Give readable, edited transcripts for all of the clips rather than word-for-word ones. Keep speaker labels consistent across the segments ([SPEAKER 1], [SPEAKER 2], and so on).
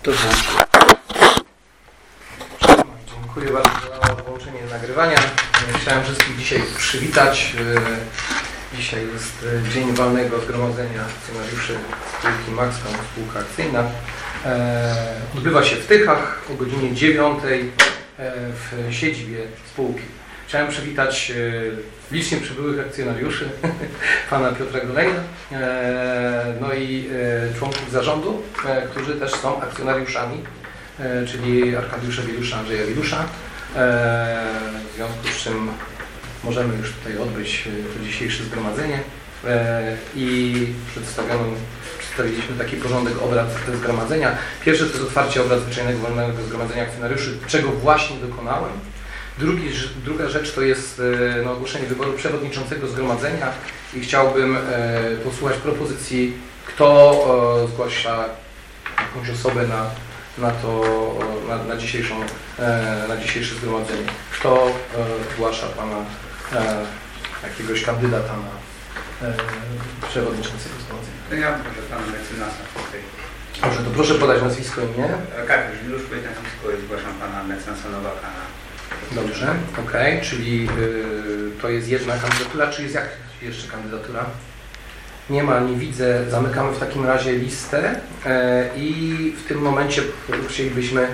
[SPEAKER 1] To włączę. Dziękuję bardzo za włączenie nagrywania. Chciałem wszystkich dzisiaj przywitać. Dzisiaj jest Dzień Walnego Zgromadzenia Akcjonariuszy Spółki Maxcom, spółka akcyjna. Odbywa się w Tychach o godzinie 9 w siedzibie spółki. Chciałem przywitać licznie przybyłych akcjonariuszy, pana Piotra Golenia, no i członków zarządu, którzy też są akcjonariuszami, czyli Arkadiusza Wilusza, Andrzeja Wilusza. W związku z czym możemy już tutaj odbyć to dzisiejsze zgromadzenie i przedstawiliśmy taki porządek obrad zgromadzenia. Pierwsze to jest otwarcie obrad zwyczajnego walnego zgromadzenia akcjonariuszy, czego właśnie dokonałem. Druga rzecz to jest ogłoszenie wyboru przewodniczącego zgromadzenia i chciałbym posłuchać propozycji, kto zgłasza jakąś osobę na dzisiejsze zgromadzenie. Kto zgłasza pana jakiegoś kandydata na przewodniczącego zgromadzenia?
[SPEAKER 2] Ja proszę pana mecenasa tutaj.
[SPEAKER 1] Dobrze, to proszę podać nazwisko i imię.
[SPEAKER 2] Arkadiusz Wilusz, nazwisko i zgłaszam pana mecenasa Nowaka.
[SPEAKER 1] Dobrze, okej, czyli to jest jedna kandydatura, czy jest jakaś jeszcze kandydatura? Nie ma, nie widzę. Zamykamy w takim razie listę i w tym momencie chcielibyśmy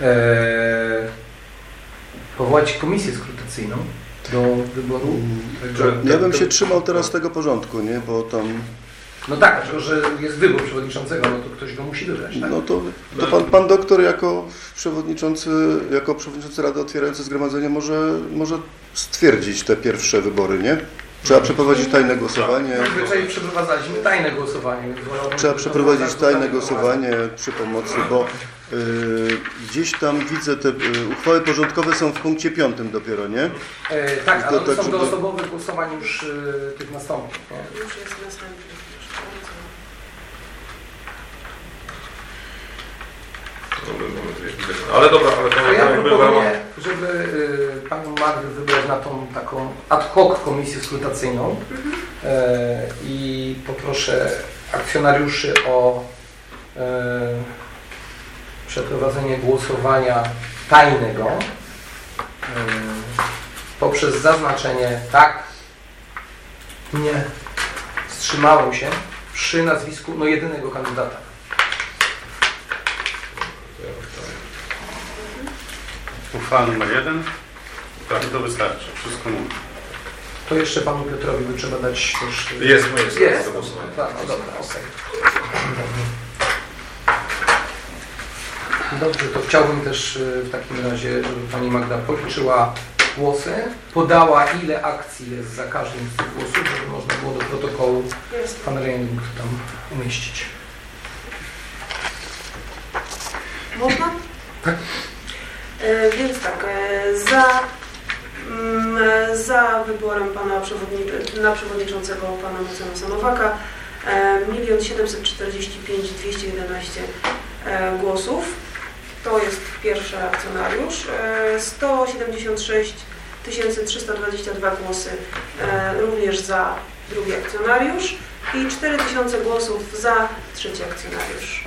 [SPEAKER 1] powołać komisję skrutacyjną do wyboru.
[SPEAKER 3] Ja bym się trzymał teraz tego porządku, nie? Bo tam...
[SPEAKER 1] No tak, tylko że jest wybór przewodniczącego, no to ktoś go musi wybrać, tak?
[SPEAKER 3] No to pan doktor jako przewodniczący Rady otwierającej zgromadzenie może stwierdzić te pierwsze wybory, nie? Trzeba przeprowadzić tajne głosowanie.
[SPEAKER 1] Zwyczaj przeprowadzaliśmy tajne głosowanie.
[SPEAKER 3] Trzeba przeprowadzić tajne głosowanie przy pomocy, bo gdzieś tam widzę, te uchwały porządkowe są w punkcie 5 dopiero, nie?
[SPEAKER 1] Tak, ale one są do osobowych głosowań już tych nastąpi.
[SPEAKER 4] Już jest następny.
[SPEAKER 5] Ale dobra,
[SPEAKER 1] to ja proponuję, żeby panią Magdę wybrać na tą taką ad hoc komisję skrutacyjną i poproszę akcjonariuszy o przeprowadzenie głosowania tajnego poprzez zaznaczenie tak, nie, wstrzymałem się przy nazwisku jedynego kandydata.
[SPEAKER 6] Uchwała numer 1. Tak, to wystarczy. Wszystko mówię.
[SPEAKER 1] To jeszcze panu Piotrowi by trzeba dać też...
[SPEAKER 5] Jest.
[SPEAKER 1] Tak, no dobra, okej. Dobrze, to chciałbym też w takim razie, żeby pani Magda policzyła głosy, podała ile akcji jest za każdym z tych głosów, żeby można było do protokołu pan Rejent mógł tam umieścić.
[SPEAKER 4] Można?
[SPEAKER 1] Tak.
[SPEAKER 4] Więc tak, za wyborem na przewodniczącego pana mecenasa Nowaka 1 745 211 głosów. To jest pierwszy akcjonariusz. 176 322 głosy również za drugi akcjonariusz i 4000 głosów za trzeci akcjonariusz.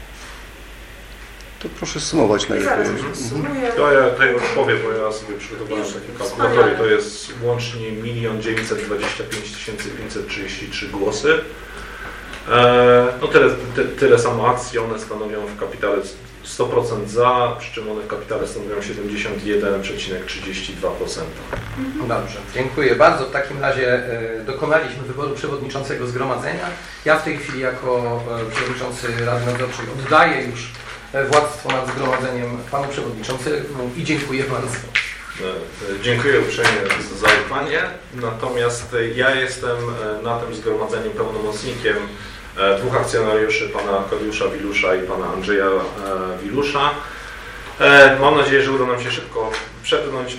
[SPEAKER 3] To proszę sumować najlepiej.
[SPEAKER 4] Zaraz sumuję.
[SPEAKER 5] To ja tego powiem, bo ja sobie przygotowałem taki kalkulator i to jest łącznie 1 925 533 głosy. No tyle samo akcji, one stanowią w kapitale 100% za, przy czym one w kapitale stanowią 71,32%.
[SPEAKER 1] Dobrze, dziękuję bardzo. W takim razie dokonaliśmy wyboru przewodniczącego zgromadzenia. Ja w tej chwili jako przewodniczący Rady Nadzorczej oddaję już władztwo nad zgromadzeniem panu przewodniczącemu i dziękuję bardzo.
[SPEAKER 5] Dziękuję uprzejmie za zaufanie. Natomiast ja jestem na tym zgromadzeniu pełnomocnikiem dwóch akcjonariuszy, pana Arkadiusza Wilusza i pana Andrzeja Wilusza. Mam nadzieję, że uda nam się szybko przepłynąć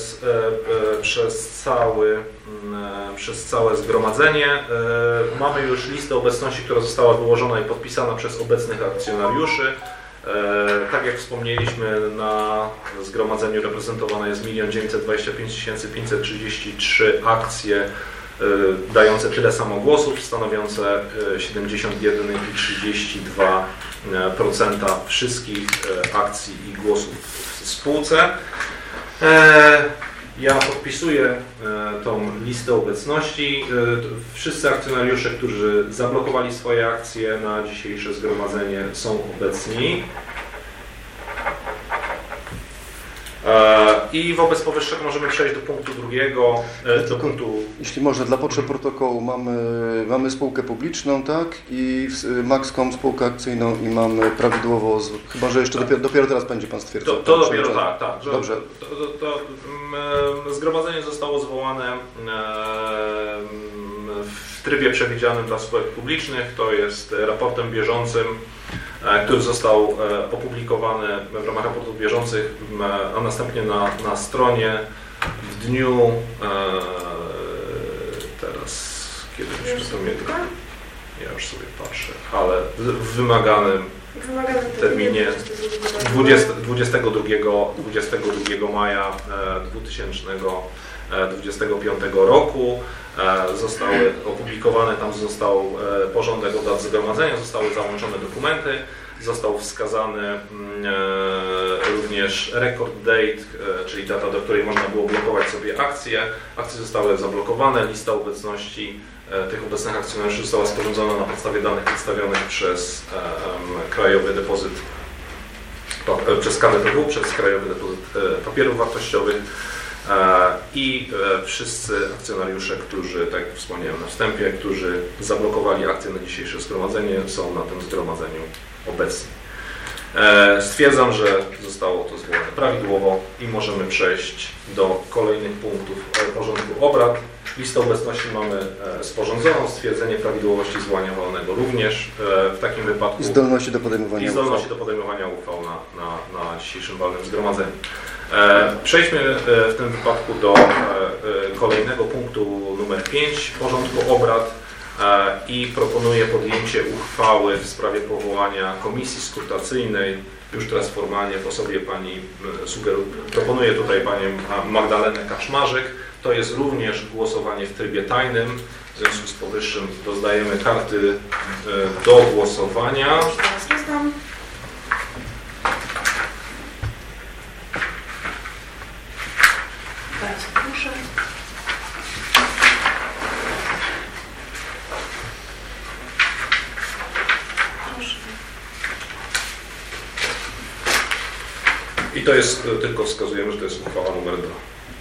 [SPEAKER 5] przez całe zgromadzenie. Mamy już listę obecności, która została wyłożona i podpisana przez obecnych akcjonariuszy. Tak jak wspomnieliśmy, na zgromadzeniu reprezentowane jest 1 925 533 akcje dające tyle samo głosów, stanowiące 71,32%. wszystkich akcji i głosów w spółce. Ja podpisuję tą listę obecności. Wszyscy akcjonariusze, którzy zablokowali swoje akcje na dzisiejsze zgromadzenie, są obecni. I wobec powyższego możemy przejść do punktu drugiego.
[SPEAKER 3] Jeśli można, dla potrzeb protokołu mamy spółkę publiczną, tak? I Maxcom spółkę akcyjną i mamy prawidłowo, chyba że jeszcze dopiero teraz będzie Pan stwierdzał.
[SPEAKER 5] To dopiero tak.
[SPEAKER 3] Dobrze.
[SPEAKER 5] Zgromadzenie zostało zwołane w trybie przewidzianym dla spółek publicznych. To jest raportem bieżącym, który został opublikowany w ramach raportów bieżących, a następnie na stronie w dniu, teraz kiedy myśmy to mieli, ja już sobie patrzę, ale w wymaganym terminie 22 maja 2025 roku zostały opublikowane, tam został porządek obrad zgromadzenia, zostały załączone dokumenty, został wskazany również record date, czyli data, do której można było blokować sobie akcje. Akcje zostały zablokowane, lista obecności tych obecnych akcjonariuszy została sporządzona na podstawie danych przedstawionych przez Krajowy Depozyt, przez KDPW, przez Krajowy Depozyt Papierów Wartościowych i wszyscy akcjonariusze, którzy, tak jak wspomniałem na wstępie, którzy zablokowali akcje na dzisiejsze zgromadzenie, są na tym zgromadzeniu obecni. Stwierdzam, że zostało to zwołane prawidłowo i możemy przejść do kolejnych punktów porządku obrad. Listę obecności mamy sporządzoną, stwierdzenie prawidłowości zwołania walnego również w takim wypadku.
[SPEAKER 3] I zdolności do podejmowania
[SPEAKER 5] uchwał na dzisiejszym walnym zgromadzeniu. Przejdźmy w tym wypadku do kolejnego punktu numer 5 porządku obrad i proponuję podjęcie uchwały w sprawie powołania komisji skrutacyjnej. Już teraz formalnie w osobie pani proponuję tutaj panią Magdalenę Kaczmarzyk. To jest również głosowanie w trybie tajnym. W związku z powyższym rozdajemy karty do głosowania.
[SPEAKER 4] Bardzo proszę.
[SPEAKER 5] I to jest, tylko wskazujemy, że to jest uchwała numer 2.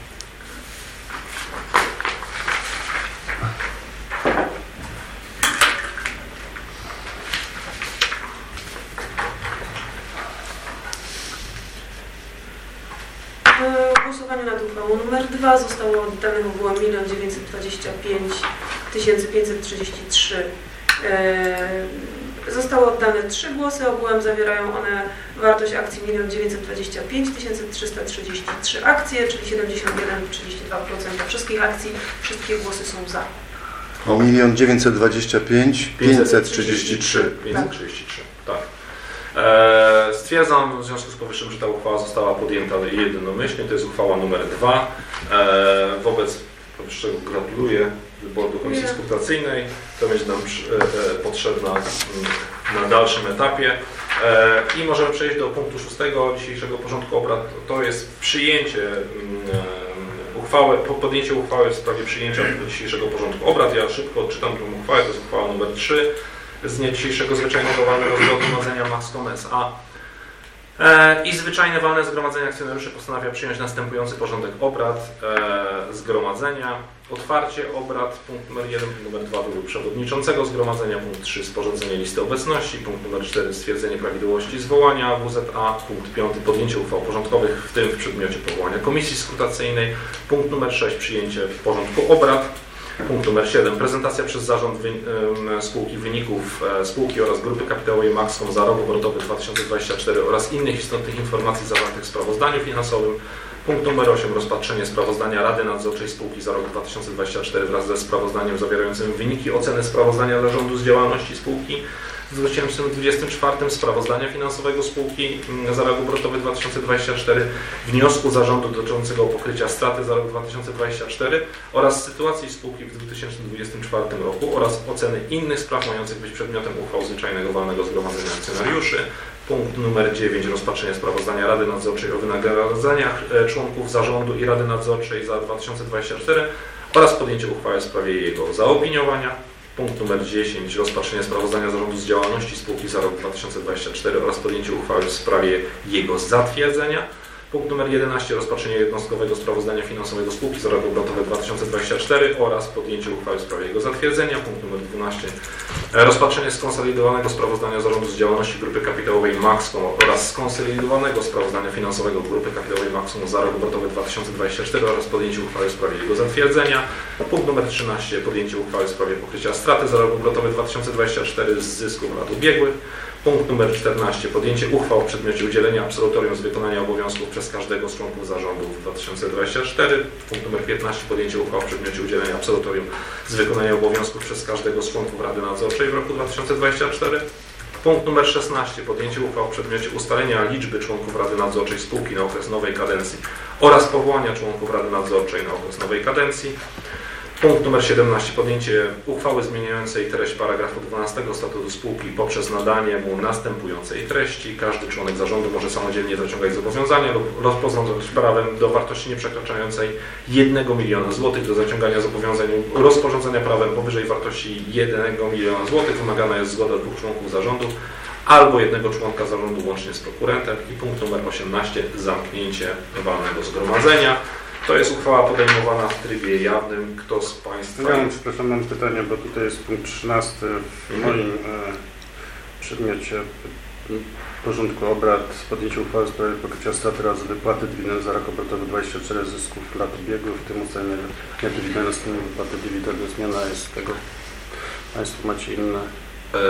[SPEAKER 4] Głosowanie nad uchwałą numer 2 zostało oddanych ogółem 1 925 533. Zostały oddane 3 głosy, ogółem zawierają one wartość akcji 1 925 333 akcje, czyli 71,32% wszystkich akcji. Wszystkie głosy są za.
[SPEAKER 3] 1 925 533.
[SPEAKER 5] 533, tak. Stwierdzam w związku z powyższym, że ta uchwała została podjęta jednomyślnie. To jest uchwała numer 2. Wobec powyższego gratuluję wyboru do komisji skrutacyjnej. To będzie nam potrzebna na dalszym etapie. I możemy przejść do punktu 6 dzisiejszego porządku obrad. To jest przyjęcie podjęcie uchwały w sprawie przyjęcia dzisiejszego porządku obrad. Ja szybko odczytam tę uchwałę. To jest uchwała numer 3 z dnia dzisiejszego zwyczajnego walnego zgromadzenia Maxcom S.A. I zwyczajne walne zgromadzenie akcjonariuszy postanawia przyjąć następujący porządek obrad zgromadzenia. Otwarcie obrad, punkt numer 1, punkt numer 2 wybór przewodniczącego zgromadzenia, punkt 3 sporządzenie listy obecności, punkt numer 4 stwierdzenie prawidłowości zwołania WZA, punkt 5 podjęcie uchwał porządkowych, w tym w przedmiocie powołania komisji skrutacyjnej, punkt numer 6 przyjęcie w porządku obrad. Punkt numer 7. Prezentacja przez zarząd spółki wyników spółki oraz grupy kapitałowej Maxcom za rok obrotowy 2024 oraz innych istotnych informacji zawartych w sprawozdaniu finansowym. Punkt numer 8. Rozpatrzenie sprawozdania Rady Nadzorczej spółki za rok 2024 wraz ze sprawozdaniem zawierającym wyniki oceny sprawozdania zarządu z działalności spółki. W 2024 sprawozdania finansowego spółki za rok obrotowy 2024, wniosku zarządu dotyczącego pokrycia straty za rok 2024 oraz sytuacji spółki w 2024 roku oraz oceny innych spraw mających być przedmiotem uchwał zwyczajnego walnego zgromadzenia akcjonariuszy. Punkt numer 9. Rozpatrzenie sprawozdania Rady Nadzorczej o wynagrodzeniach członków zarządu i Rady Nadzorczej za 2024 oraz podjęcie uchwały w sprawie jego zaopiniowania. Punkt numer 10. Rozpatrzenie sprawozdania zarządu z działalności spółki za rok 2024 oraz podjęcie uchwały w sprawie jego zatwierdzenia. Punkt numer 11. Rozpatrzenie jednostkowego sprawozdania finansowego spółki za rok obrotowy 2024 oraz podjęcie uchwały w sprawie jego zatwierdzenia. Punkt numer 12. Rozpatrzenie skonsolidowanego sprawozdania zarządu z działalności Grupy Kapitałowej Maxcom oraz skonsolidowanego sprawozdania finansowego Grupy Kapitałowej Maxcom za rok obrotowy 2024 oraz podjęcie uchwały w sprawie jego zatwierdzenia. Punkt numer 13. Podjęcie uchwały w sprawie pokrycia straty za rok obrotowy 2024 z zysków lat ubiegłych. Punkt numer 14. Podjęcie uchwał w przedmiocie udzielenia absolutorium z wykonania obowiązków przez każdego z członków zarządu w 2024. Punkt numer 15. Podjęcie uchwał w przedmiocie udzielenia absolutorium z wykonania obowiązków przez każdego z członków Rady Nadzorczej w roku 2024. Punkt numer 16. Podjęcie uchwał w przedmiocie ustalenia liczby członków Rady Nadzorczej spółki na okres nowej kadencji oraz powołania członków Rady Nadzorczej na okres nowej kadencji. Punkt numer 17. Podjęcie uchwały zmieniającej treść paragrafu 12 statutu spółki poprzez nadanie mu następującej treści. Każdy członek zarządu może samodzielnie zaciągać zobowiązania lub rozporządzać prawem do wartości nieprzekraczającej 1 miliona złotych do zaciągania zobowiązań lub rozporządzenia prawem powyżej wartości 1 miliona złotych. Wymagana jest zgoda 2 członków zarządu albo 1 członka zarządu łącznie z prokurentem. I punkt numer 18. Zamknięcie walnego zgromadzenia. To jest uchwała podejmowana w trybie jawnym. Kto z Państwa...
[SPEAKER 6] Przepraszam, mam pytanie, bo tutaj jest punkt 13 w moim przedmiocie porządku obrad. Podjęcie uchwały w sprawie pokrycia straty oraz wypłaty dywidend za rok obrotowy 24 zysków lat ubiegłych, w tym ustawienie dywidend, wypłaty dywidend. Zmiana jest tego. Państwo macie inne.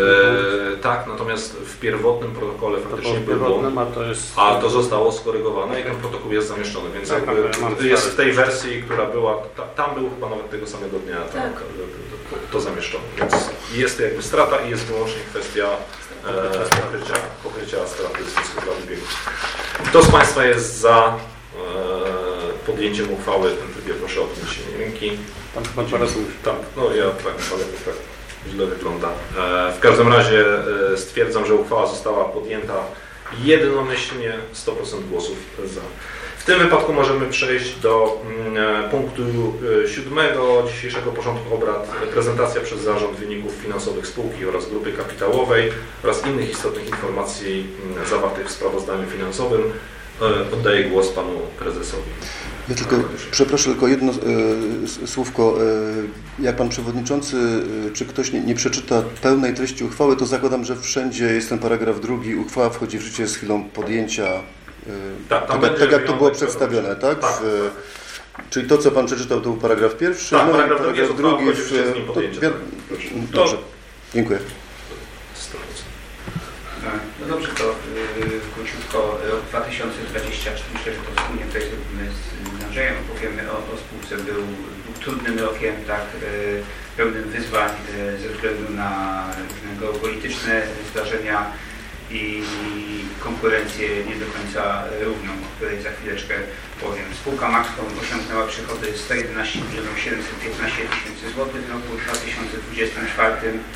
[SPEAKER 5] Tak, natomiast w pierwotnym protokole faktycznie
[SPEAKER 6] było,
[SPEAKER 5] a to zostało skorygowane i ten protokół jest zamieszczony, więc
[SPEAKER 6] tak,
[SPEAKER 5] jest w tej wersji, która była, tam był chyba nawet tego samego dnia to zamieszczone, więc jest to jakby strata i jest wyłącznie kwestia pokrycia straty z zysków lat ubiegłych. Kto z Państwa jest za podjęciem uchwały w tym trybie? Proszę o podniesienie ręki.
[SPEAKER 6] Tam chyba 2 razy musi.
[SPEAKER 5] Tak, no ja tak, ale tak źle wygląda. W każdym razie stwierdzam, że uchwała została podjęta jednomyślnie, 100% głosów za. W tym wypadku możemy przejść do punktu 7 dzisiejszego porządku obrad. Prezentacja przez zarząd wyników finansowych spółki oraz grupy kapitałowej oraz innych istotnych informacji zawartych w sprawozdaniu finansowym. Oddaję głos panu prezesowi.
[SPEAKER 3] Ja tylko, przepraszam, tylko jedno słówko. Jak pan przewodniczący, czy ktoś nie przeczyta pełnej treści uchwały, to zakładam, że wszędzie jest ten paragraf 2. Uchwała wchodzi w życie z chwilą podjęcia. Tak jak to było przedstawione, tak?
[SPEAKER 5] Tak.
[SPEAKER 3] Czyli to, co pan przeczytał, to był paragraf 1.
[SPEAKER 5] Tak,
[SPEAKER 3] no
[SPEAKER 5] paragraf
[SPEAKER 3] i
[SPEAKER 5] drugi z nim podjęcia.
[SPEAKER 3] Dobrze, dziękuję.
[SPEAKER 2] No dobrze, to króciutko rok 2024, myślę, że to wspólnie tutaj zrobimy z Andrzejem, opowiemy o spółce. Był trudnym rokiem, tak, pełnym wyzwań ze względu na różnego polityczne zdarzenia i konkurencję nie do końca równą, o której za chwileczkę powiem. Spółka Maxcom osiągnęła przychody 111 715 000 złotych w roku 2024.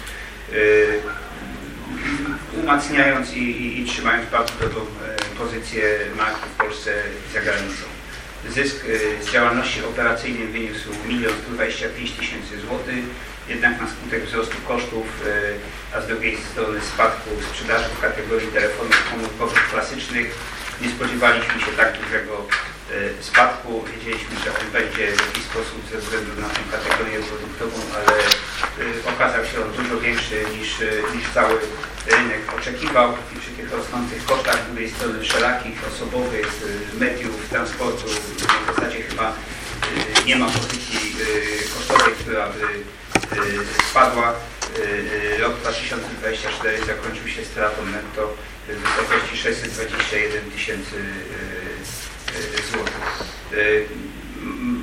[SPEAKER 2] Umacniając i trzymając bardzo dobrą pozycję marki w Polsce i za granicą. Zysk z działalności operacyjnej wyniósł 1 125 000 złotych, jednak na skutek wzrostu kosztów, a z drugiej strony spadku sprzedaży w kategorii telefonów komórkowych klasycznych nie spodziewaliśmy się tak dużego spadku. Wiedzieliśmy, że on będzie w jakiś sposób ze względu na tę kategorię produktową, ale okazał się on dużo większy niż cały rynek oczekiwał i przy tych rosnących kosztach z drugiej strony wszelakich, osobowych, mediów, transportu, w zasadzie chyba nie ma pozycji kosztowej, która by spadła. Rok 2024 zakończył się stratą netto w wysokości 621 000 złotych.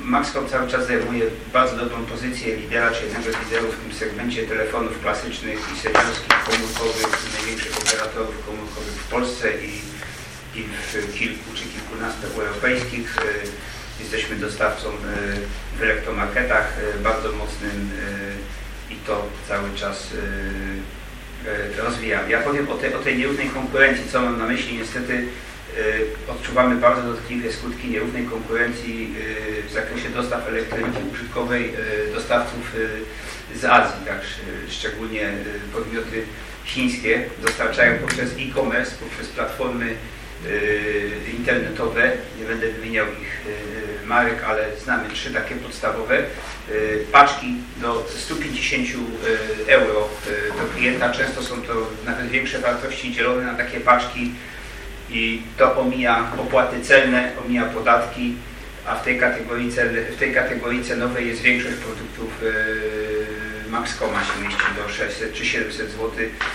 [SPEAKER 2] Maxcom cały czas zajmuje bardzo dobrą pozycję lidera, czy jednego z liderów w tym segmencie telefonów klasycznych i seniorskich, komórkowych, największych operatorów komórkowych w Polsce i w kilku czy kilkunastu europejskich. Jesteśmy dostawcą w elektromarketach bardzo mocnym i to cały czas rozwijamy. Ja powiem o tej nierównej konkurencji, co mam na myśli. Niestety odczuwamy bardzo dotkliwe skutki nierównej konkurencji w zakresie dostaw elektroniki użytkowej dostawców z Azji, tak, szczególnie podmioty chińskie dostarczają poprzez e-commerce, poprzez platformy internetowe, nie będę wymieniał ich marek, ale znamy 3 takie podstawowe, paczki do 150 euro do klienta, często są to nawet większe wartości dzielone na takie paczki i to omija opłaty celne, omija podatki, a w tej kategorii cenowej jest większość produktów Maxcoma się mieści do 600 czy 700 zł,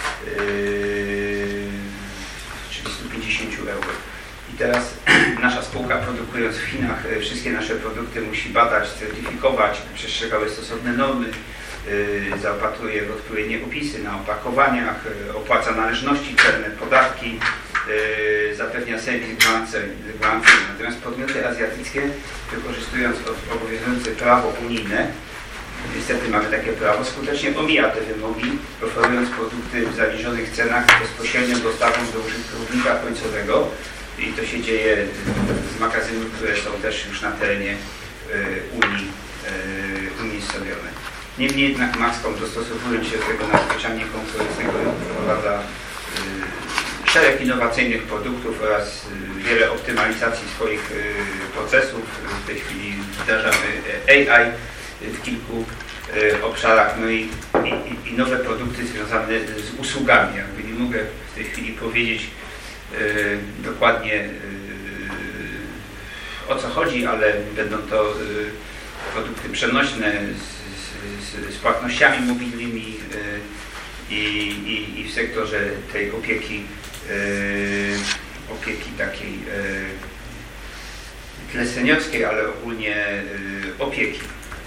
[SPEAKER 2] czyli 150 euro. I teraz nasza spółka, produkując w Chinach wszystkie nasze produkty, musi badać, certyfikować, przestrzegały stosowne normy, zaopatruje w odpowiednie opisy na opakowaniach, opłaca należności celne, podatki, zapewnia serwis gwarancyjny. Natomiast podmioty azjatyckie, wykorzystując obowiązujące prawo unijne, niestety mamy takie prawo, skutecznie omija te wymogi, oferując produkty w zaniżonych cenach bezpośrednią dostawą do użytkownika końcowego. I to się dzieje z magazynów, które są też już na terenie Unii stawione. Niemniej jednak Maxcom, dostosowując się do tego nadzwyczajnie konkurencyjnego rynku, wprowadza szereg innowacyjnych produktów oraz wiele optymalizacji swoich procesów. W tej chwili wdrażamy AI w kilku obszarach, no i nowe produkty związane z usługami. Jakby nie mogę w tej chwili powiedzieć dokładnie o co chodzi, ale będą to produkty przenośne z płatnościami mobilnymi i w sektorze tej opieki takiej tyle seniorskiej, ale ogólnie opieki.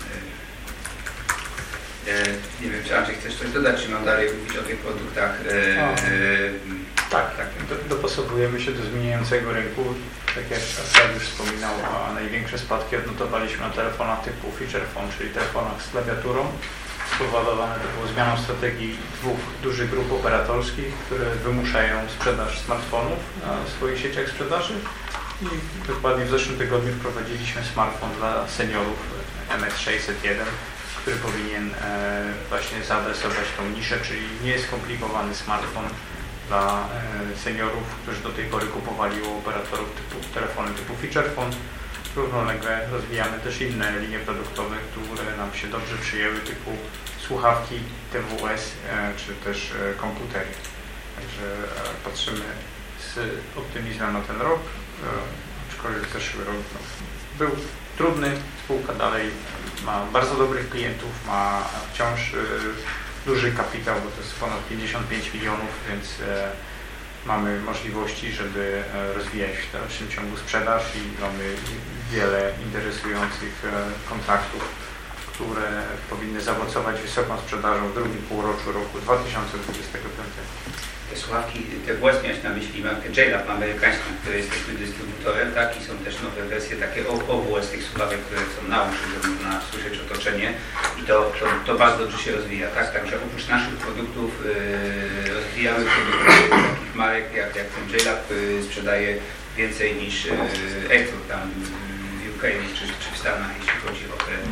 [SPEAKER 2] Nie wiem, czy Andrzej chcesz coś dodać, czy mam dalej mówić o tych produktach?
[SPEAKER 7] Tak. Dopasowujemy się do zmieniającego rynku. Tak jak Arkadiusz wspominał, a największe spadki odnotowaliśmy na telefonach typu feature phone, czyli telefonach z klawiaturą. Spowodowane to było zmianą strategii 2 dużych grup operatorskich, które wymuszają sprzedaż smartfonów na swoich sieciach sprzedaży. I dokładnie w zeszłym tygodniu wprowadziliśmy smartfon dla seniorów MX601, który powinien właśnie zaadresować tą niszę, czyli nieskomplikowany smartfon dla seniorów, którzy do tej pory kupowali u operatorów telefony typu feature phone. Równolegle rozwijamy też inne linie produktowe, które nam się dobrze przyjęły, typu słuchawki, TWS czy też komputery. Także patrzymy z optymizmem na ten rok, aczkolwiek zeszły rok był trudny. Spółka dalej ma bardzo dobrych klientów, ma wciąż duży kapitał, bo to jest ponad 55 milionów, więc mamy możliwości, żeby rozwijać w dalszym ciągu sprzedaż i mamy wiele interesujących kontraktów, które powinny zaowocować wysoką sprzedażą w drugim półroczu roku 2025.
[SPEAKER 2] Te słuchawki, te właśnie miałeś na myśli markę JLab amerykańską, której jesteśmy dystrybutorem, tak? I są też nowe wersje takie OWS tych słuchawek, które są na uszy, że można słyszeć otoczenie i to bardzo dobrze się rozwija, tak? Także oprócz naszych produktów rozwijamy produkty takich marek jak ten JLab, który sprzedaje więcej niż Echo tam w UK czy w Stanach, jeśli chodzi o te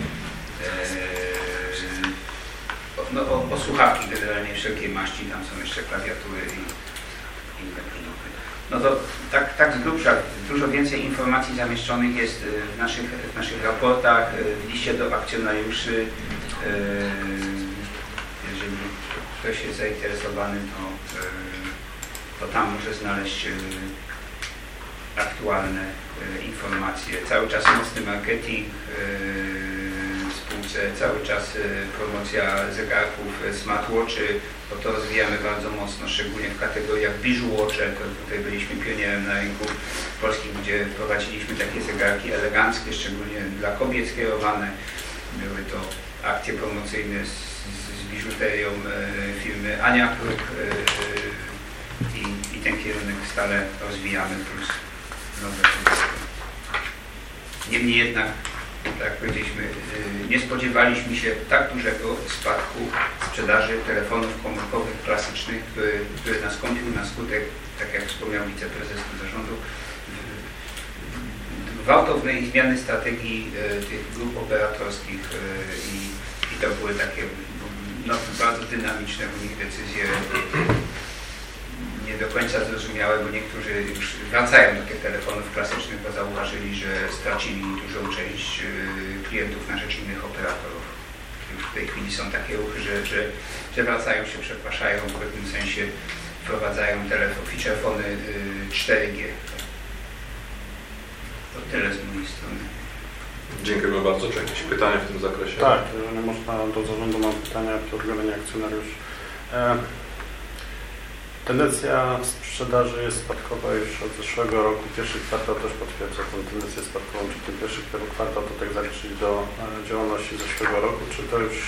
[SPEAKER 2] o słuchawki generalnie wszelkiej maści, tam są jeszcze klawiatury i inne produkty. No to tak z grubsza, dużo więcej informacji zamieszczonych jest w naszych raportach, w liście do akcjonariuszy. Jeżeli ktoś jest zainteresowany, to tam może znaleźć aktualne informacje. Cały czas mocny marketing w spółce. cały czas promocja zegarków, smartwatchy, bo to rozwijamy bardzo mocno, szczególnie w kategoriach biżułwatche, to tutaj byliśmy pionierem na rynku polskim, gdzie wprowadziliśmy takie zegarki eleganckie, szczególnie dla kobiet skierowane. Były to akcje promocyjne z biżuterią firmy Ania Kruk i ten kierunek stale rozwijamy, plus nowe produkty. Niemniej jednak, tak jak powiedzieliśmy, nie spodziewaliśmy się tak dużego spadku sprzedaży telefonów komórkowych klasycznych, który nastąpił na skutek, tak jak wspomniał wiceprezes zarządu, gwałtownej zmiany strategii tych grup operatorskich i to były takie bardzo dynamiczne u nich decyzje, nie do końca zrozumiałe, bo niektórzy już wracają do tych telefonów klasycznych, bo zauważyli, że stracili dużą część klientów na rzecz innych operatorów. Już w tej chwili są takie ruchy, że wracają się, przepraszają, w pewnym sensie wprowadzają featurefony 4G. To tyle z mojej strony.
[SPEAKER 5] Dziękuję bardzo. Czy jakieś pytania w tym zakresie?
[SPEAKER 6] Tak, jeżeli można, do zarządu mam pytania o odgranie akcjonariuszy. Tendencja sprzedaży jest spadkowa już od zeszłego roku. Pierwszy kwartał też potwierdza tę tendencję spadkową. Czy ten pierwszy kwartał to tak zaliczyć do działalności zeszłego roku, czy to już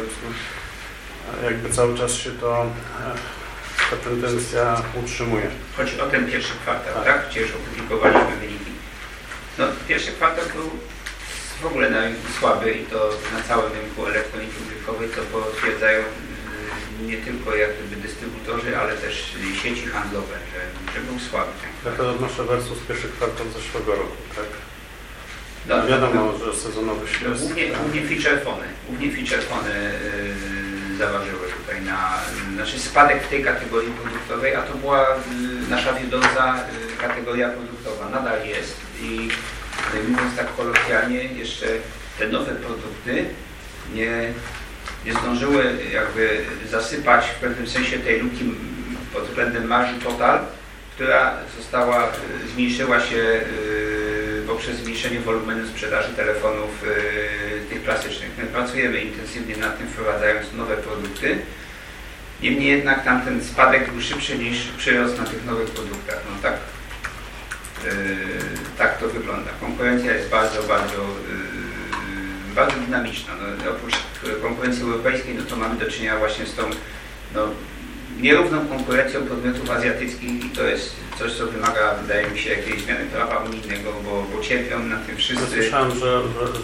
[SPEAKER 6] jakby cały czas się ta tendencja utrzymuje?
[SPEAKER 2] Chodzi o ten pierwszy kwartał, tak? Gdzie już opublikowaliśmy wyniki. No, pierwszy kwartał był w ogóle na rynku słaby i to na całym rynku elektroniki użytkowej, co potwierdzają nie tylko jak gdyby dystrybutorzy, ale też sieci handlowe, że był słaby.
[SPEAKER 6] Ja to odnoszę versus pierwszy kwartał zeszłego roku, tak?
[SPEAKER 2] No,
[SPEAKER 6] wiadomo, że sezonowy się jest.
[SPEAKER 2] Głównie featurefony zaważyły tutaj znaczy spadek w tej kategorii produktowej, a to była nasza wiodąca kategoria produktowa, nadal jest i mówiąc tak kolokwialnie, jeszcze te nowe produkty nie zdążyły jakby zasypać w pewnym sensie tej luki pod względem marży total, która zmniejszyła się poprzez zmniejszenie wolumenu sprzedaży telefonów tych klasycznych. My pracujemy intensywnie nad tym, wprowadzając nowe produkty. Niemniej jednak tamten spadek był szybszy niż przyrost na tych nowych produktach. No tak to wygląda. Konkurencja jest bardzo dynamiczna. No, oprócz konkurencji europejskiej, no to mamy do czynienia właśnie z tą nierówną konkurencją podmiotów azjatyckich i to jest coś, co wymaga, wydaje mi się, jakiejś zmiany prawa unijnego, bo cierpią na tym wszyscy.
[SPEAKER 6] Słyszałem, że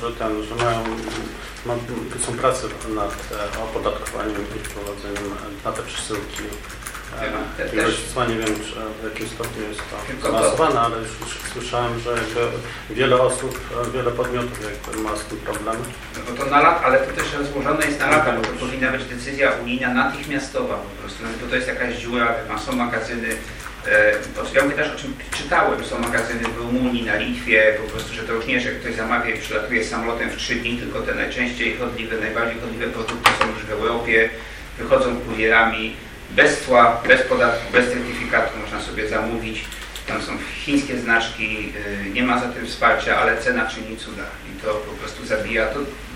[SPEAKER 6] są prace nad opodatkowaniem i wprowadzeniem na te przesyłki. Nie wiem, czy w jakim stopniu jest to zaawansowane, ale już słyszałem, że wiele osób, wiele podmiotów ma z tym problem.
[SPEAKER 2] No bo to na lat, ale to też rozłożone jest na lata, bo to powinna być decyzja unijna natychmiastowa po prostu, no, bo to jest jakaś dziura, są magazyny, ja mówię też o czym czytałem, są magazyny w Rumunii, na Litwie, po prostu, że to już nie, że ktoś zamawia i przylatuje samolotem w 3 dni, tylko te najbardziej chodliwe produkty są już w Europie, wychodzą kurierami, bez cła, bez podatku, bez certyfikatu można sobie zamówić. Tam są chińskie znaczki, nie ma za tym wsparcia, ale cena czyni cuda i to po prostu zabija.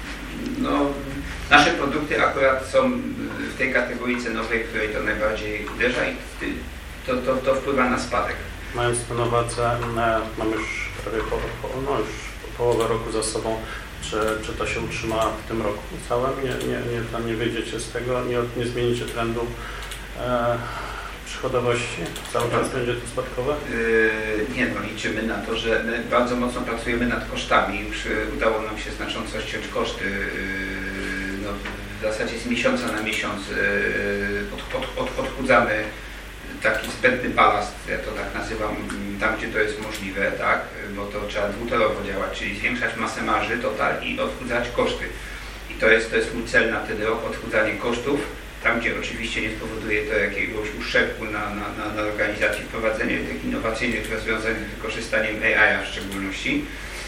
[SPEAKER 2] Nasze produkty akurat są w tej kategorii cenowej, w której to najbardziej uderza i to wpływa na spadek.
[SPEAKER 6] Mając to na uwadze, mamy już prawie połowę roku za sobą. Czy to się utrzyma w tym roku całym? Nie wyjdziecie z tego, nie zmienicie trendu przychodowości? Cały czas będzie to spadkowe?
[SPEAKER 2] Liczymy na to, że my bardzo mocno pracujemy nad kosztami. Już udało nam się znacząco ściąć koszty. W zasadzie z miesiąca na miesiąc odchudzamy taki zbędny balast, ja to tak nazywam, tam gdzie to jest możliwe, tak? Bo to trzeba dwutorowo działać, czyli zwiększać masę marży total i odchudzać koszty. I to jest mój cel na ten rok, odchudzanie kosztów, tam gdzie oczywiście nie spowoduje to jakiegoś uszczerbku na organizacji, wprowadzenie tych innowacyjnych rozwiązań z wykorzystaniem AI w szczególności.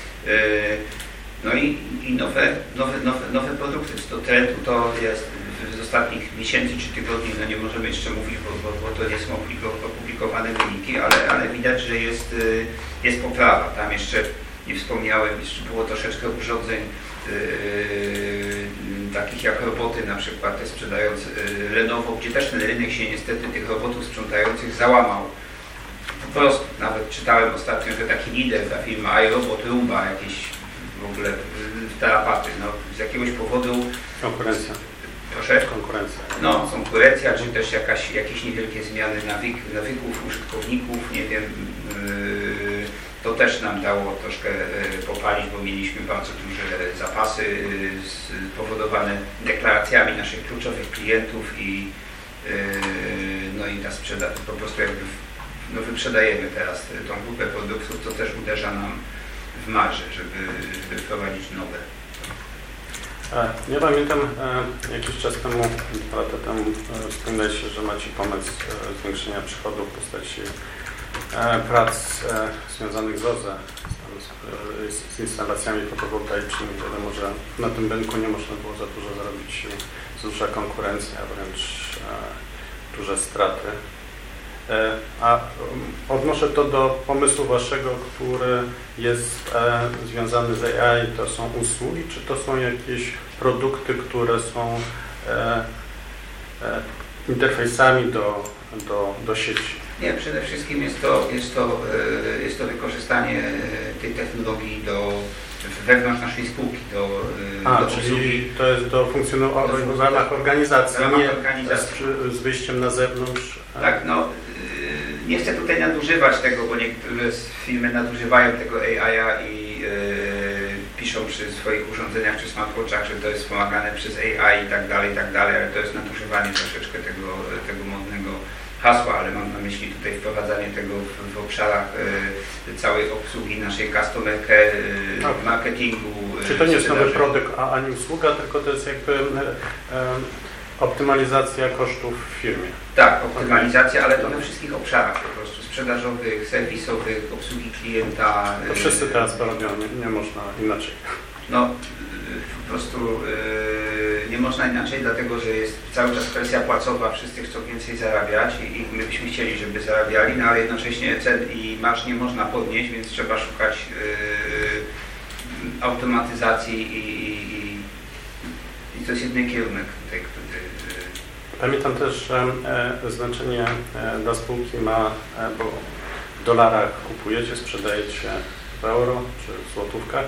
[SPEAKER 2] No i nowe produkty. To trendu to jest z ostatnich miesięcy czy tygodni, nie możemy jeszcze mówić, bo to nie są opublikowane wyniki, ale widać, że jest poprawa. Tam jeszcze nie wspomniałem, jeszcze było troszeczkę urządzeń takich jak roboty na przykład, te sprzedające Lenovo, gdzie też ten rynek się niestety tych robotów sprzątających załamał. Po prostu, nawet czytałem ostatnio, że taki lider, ta firma iRobot, Roomba, jakieś w ogóle tarapaty, no z jakiegoś powodu...
[SPEAKER 6] Konkurencja.
[SPEAKER 2] Proszę?
[SPEAKER 6] Konkurencja.
[SPEAKER 2] No, konkurencja, czy też jakieś niewielkie zmiany nawyków użytkowników, nie wiem, to też nam dało troszkę popalić, bo mieliśmy bardzo duże zapasy spowodowane deklaracjami naszych kluczowych klientów i no i ta sprzedaż, po prostu jakby no wyprzedajemy teraz tą grupę produktów, to też uderza nam w marże, żeby wprowadzić nowe.
[SPEAKER 6] Ja pamiętam jakiś czas temu, 2 lata temu, wspomnieliście, że macie pomysł zwiększenia przychodów w postaci prac związanych z OZE, z instalacjami fotowoltaicznymi. Wiadomo, że na tym rynku nie można było za dużo zarobić, duża konkurencja, wręcz duże straty. A odnoszę to do pomysłu waszego, który jest związany z AI. To są usługi, czy to są jakieś produkty, które są interfejsami do sieci?
[SPEAKER 2] Nie, przede wszystkim jest to wykorzystanie tej technologii wewnątrz naszej spółki, do
[SPEAKER 6] czyli
[SPEAKER 2] usługi.
[SPEAKER 6] to jest do funkcjonowania w ramach organizacji, nie
[SPEAKER 2] organizacji.
[SPEAKER 6] Z wyjściem na zewnątrz.
[SPEAKER 2] Tak, no nie chcę tutaj nadużywać tego, bo niektóre firmy nadużywają tego AI-a i piszą przy swoich urządzeniach czy smartwatchach, że to jest wspomagane przez AI i tak dalej, ale to jest nadużywanie troszeczkę tego modnego hasła, ale mam na myśli tutaj wprowadzanie tego w obszarach całej obsługi naszej customer care, marketingu.
[SPEAKER 6] Czy to nie jest nowy produkt, ani usługa, tylko to jest jakby optymalizacja kosztów w firmie?
[SPEAKER 2] Tak, optymalizacja, ale to we wszystkich obszarach po prostu, sprzedażowych, serwisowych, obsługi klienta.
[SPEAKER 6] To wszyscy teraz to robią, nie można inaczej.
[SPEAKER 2] No, po prostu nie można inaczej, dlatego że jest cały czas presja płacowa, wszyscy chcą więcej zarabiać i my byśmy chcieli, żeby zarabiali, no ale jednocześnie cen i marż nie można podnieść, więc trzeba szukać automatyzacji i to jest jedyny kierunek tutaj, który...
[SPEAKER 6] Pamiętam też, że znaczenie dla spółki ma, bo w dolarach kupujecie, sprzedajecie w euro czy w złotówkach.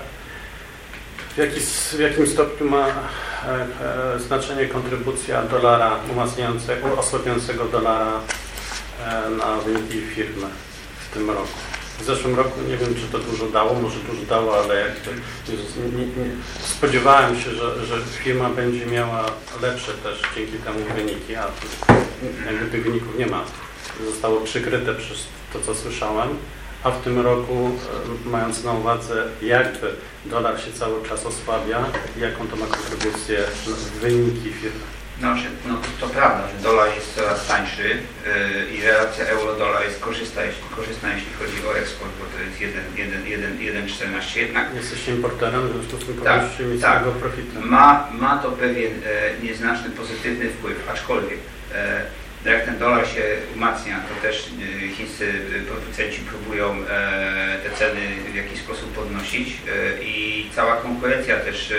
[SPEAKER 6] W jakim stopniu ma znaczenie kontrybucja dolara osłabiającego dolara na wyniki firmy w tym roku? W zeszłym roku nie wiem, czy to dużo dało, może dużo dało, ale spodziewałem się, że firma będzie miała lepsze też dzięki temu wyniki, a jakby tych wyników nie ma. Zostało przykryte przez to, co słyszałem. A w tym roku, mając na uwadze, jakby dolar się cały czas osłabia, jaką to ma kontrybucję w wyniki firmy?
[SPEAKER 2] No, to prawda, że dolar jest coraz tańszy i relacja euro-dolar jest korzystna, jeśli chodzi o eksport, bo to jest 1,14 jednak.
[SPEAKER 6] Jesteście importerem, w związku z tym powinniście mieć z tego profitu.
[SPEAKER 2] Ma to pewien nieznaczny pozytywny wpływ, aczkolwiek jak ten dolar się umacnia, to też chińscy producenci próbują te ceny w jakiś sposób podnosić i cała konkurencja też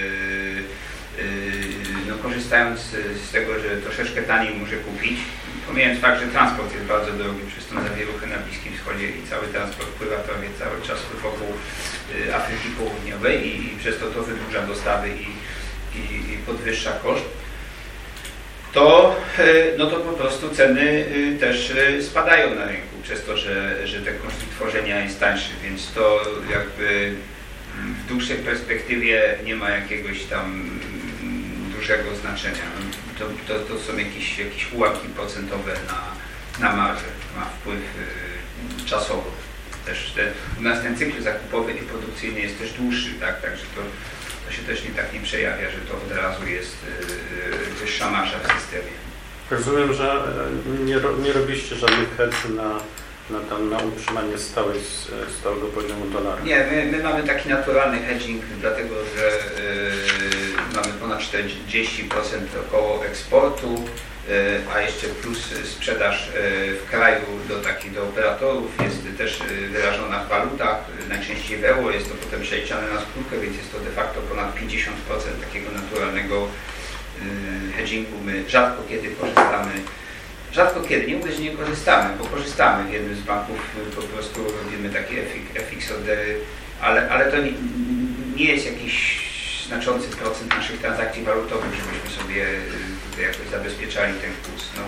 [SPEAKER 2] no, korzystając z tego, że troszeczkę taniej może kupić, pomijając fakt, że transport jest bardzo drogi przez tą zawieruchę na Bliskim Wschodzie i cały transport pływa prawie cały czas wokół Afryki Południowej i przez to wydłuża dostawy i podwyższa koszt, to po prostu ceny też spadają na rynku przez to, że ten koszt tworzenia jest tańszy, więc to jakby w dłuższej perspektywie nie ma jakiegoś tam dużego znaczenia. To są jakieś ułamki procentowe na marżę, ma wpływ czasowo. Też u nas ten cykl zakupowy i produkcyjny jest też dłuższy, tak? Także to się też nie przejawia, że to od razu jest wyższa marża w systemie.
[SPEAKER 6] Rozumiem, że nie robiliście żadnych hedży na utrzymanie stałego poziomu dolara.
[SPEAKER 2] Nie, my mamy taki naturalny hedging, dlatego że mamy ponad 40% około eksportu, a jeszcze plus sprzedaż w kraju do operatorów jest też wyrażona w walutach, najczęściej najczęściej w euro, jest to potem przeliczane na spółkę, więc jest to de facto ponad 50% takiego naturalnego hedgingu. My rzadko kiedy, nie mówię, że nie korzystamy, bo korzystamy w jednym z banków, po prostu robimy takie FX ordery, ale to nie jest jakiś znaczący procent naszych transakcji walutowych, żebyśmy sobie tutaj jakoś zabezpieczali ten kurs. No,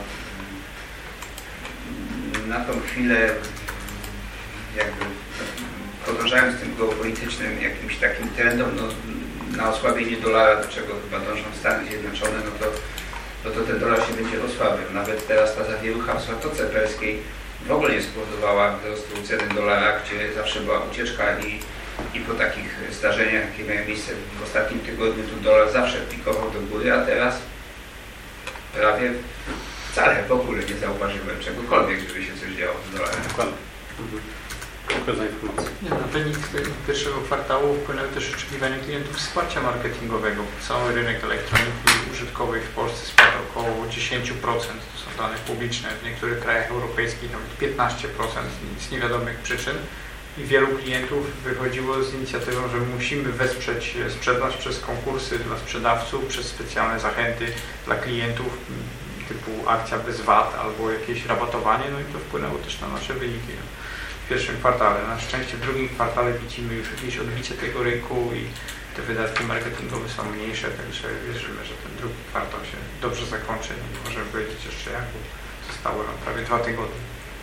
[SPEAKER 2] na tą chwilę, jakby podążając tym geopolitycznym jakimś takim trendom, no, na osłabienie dolara, do czego chyba dążą Stany Zjednoczone, no to ten dolar się będzie osłabiał. Nawet teraz ta zawierucha w Zatoce Perskiej w ogóle nie spowodowała wzrostu ceny dolara, gdzie zawsze była ucieczka i po takich zdarzeniach, jakie miały miejsce w ostatnim tygodniu, to dolar zawsze pikował do góry, a teraz prawie wcale w ogóle nie zauważyłem czegokolwiek, żeby się coś działo z dolarem.
[SPEAKER 6] Dziękuję za informację.
[SPEAKER 7] Na wynik pierwszego kwartału wpłynęły też oczekiwania klientów wsparcia marketingowego. Cały rynek elektroniki użytkowej w Polsce spadł około 10%. To są dane publiczne. W niektórych krajach europejskich nawet 15% z niewiadomych przyczyn. I wielu klientów wychodziło z inicjatywą, że musimy wesprzeć sprzedaż przez konkursy dla sprzedawców, przez specjalne zachęty dla klientów typu akcja bez VAT albo jakieś rabatowanie. No i to wpłynęło też na nasze wyniki w pierwszym kwartale. Na szczęście w drugim kwartale widzimy już jakieś odbicie tego rynku i te wydatki marketingowe są mniejsze, także wierzymy, że ten drugi kwartał się dobrze zakończy. Nie możemy powiedzieć jeszcze jak, bo zostało nam prawie 2 tygodnie.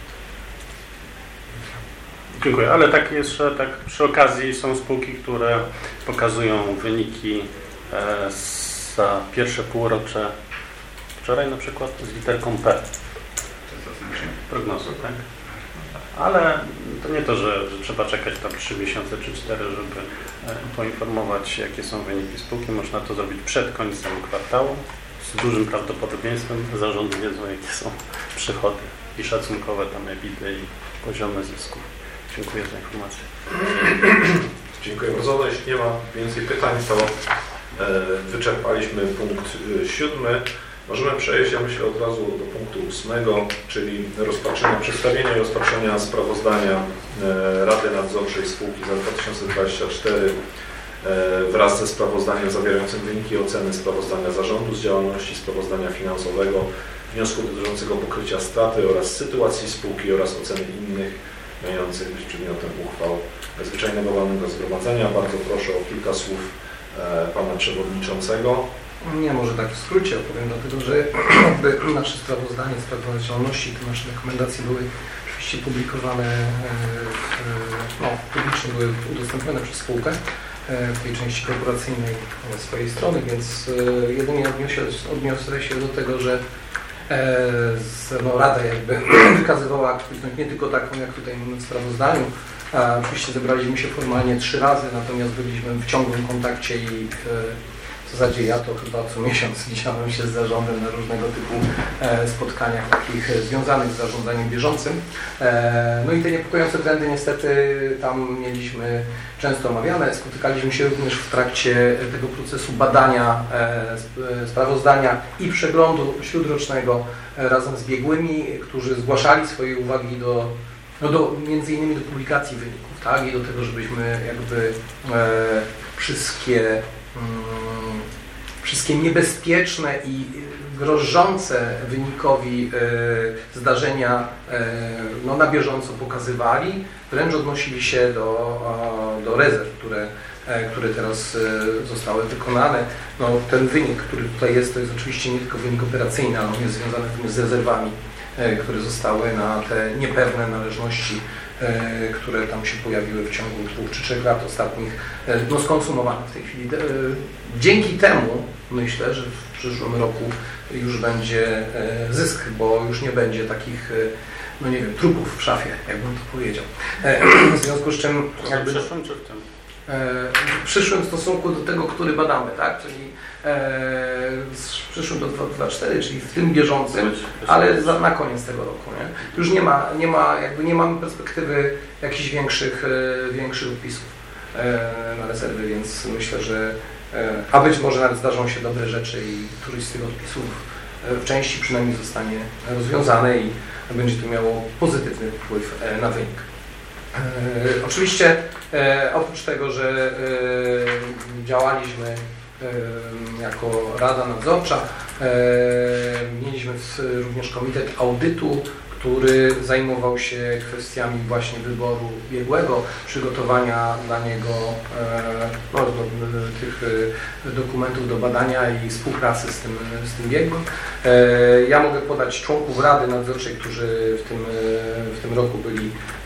[SPEAKER 6] Dziękuję, ale tak jeszcze tak przy okazji są spółki, które pokazują wyniki za pierwsze półrocze. Wczoraj na przykład z literką P.
[SPEAKER 2] Co to znaczy?
[SPEAKER 6] Prognozy, tak? Ale to nie to, że trzeba czekać tam 3 miesiące czy 4, żeby poinformować, jakie są wyniki spółki. Można to zrobić przed końcem kwartału. Z dużym prawdopodobieństwem zarządy wiedzą, jakie są przychody i szacunkowe tam EBITDA i poziomy zysków. Dziękuję za informację.
[SPEAKER 5] Dziękuję bardzo. No, jeśli nie ma więcej pytań, to wyczerpaliśmy punkt 7. Możemy przejść, ja myślę, od razu do punktu 8, czyli przedstawienia i rozpatrzenia sprawozdania Rady Nadzorczej spółki za 2024 wraz ze sprawozdaniem zawierającym wyniki oceny sprawozdania zarządu z działalności, sprawozdania finansowego, wniosku dotyczącego pokrycia straty oraz sytuacji spółki oraz oceny innych mających być przedmiotem uchwał nadzwyczajnego walnego zgromadzenia. Bardzo proszę o kilka słów Pana Przewodniczącego.
[SPEAKER 1] Nie, może tak w skrócie opowiem, dlatego że jakby nasze sprawozdanie, sprawozdanie działalności, te nasze rekomendacje były oczywiście publikowane, publicznie były udostępnione przez spółkę w tej części korporacyjnej swojej strony, więc jedynie odniosę się do tego, że Rada jakby wykazywała aktywność nie tylko taką, jak tutaj mamy w sprawozdaniu. Oczywiście zebraliśmy się formalnie 3 razy, natomiast byliśmy w ciągłym kontakcie i w zasadzie ja to chyba co miesiąc widziałem się z zarządem na różnego typu spotkaniach takich związanych z zarządzaniem bieżącym. No i te niepokojące trendy niestety tam mieliśmy często omawiane. Spotykaliśmy się również w trakcie tego procesu badania sprawozdania i przeglądu śródrocznego razem z biegłymi, którzy zgłaszali swoje uwagi między innymi do publikacji wyników, tak? I do tego, żebyśmy jakby wszystkie niebezpieczne i grożące wynikowi zdarzenia na bieżąco pokazywali, wręcz odnosili się do rezerw, które teraz zostały wykonane. No, ten wynik, który tutaj jest, to jest oczywiście nie tylko wynik operacyjny, ale on jest związany również z rezerwami, które zostały na te niepewne należności, które tam się pojawiły w ciągu 2 czy 3 lat ostatnich, skonsumowane w tej chwili. Dzięki temu myślę, że w przyszłym roku już będzie zysk, bo już nie będzie takich, trupów w szafie, jakbym to powiedział. W związku z czym
[SPEAKER 6] W przyszłym czy w tym?
[SPEAKER 1] W przyszłym stosunku do tego, który badamy, tak? Czyli w przyszłym do 2024, czyli w tym bieżącym, ale na koniec tego roku. Nie? Już nie mamy perspektywy jakichś większych odpisów na rezerwy, więc myślę, że być może nawet zdarzą się dobre rzeczy i któryś z tych odpisów w części przynajmniej zostanie rozwiązany i będzie to miało pozytywny wpływ na wynik. Oczywiście oprócz tego, że działaliśmy jako Rada Nadzorcza, mieliśmy również Komitet Audytu, który zajmował się kwestiami właśnie wyboru biegłego, przygotowania dla niego tych dokumentów do badania i współpracy z tym biegłym. Ja mogę podać członków Rady Nadzorczej, którzy w tym roku byli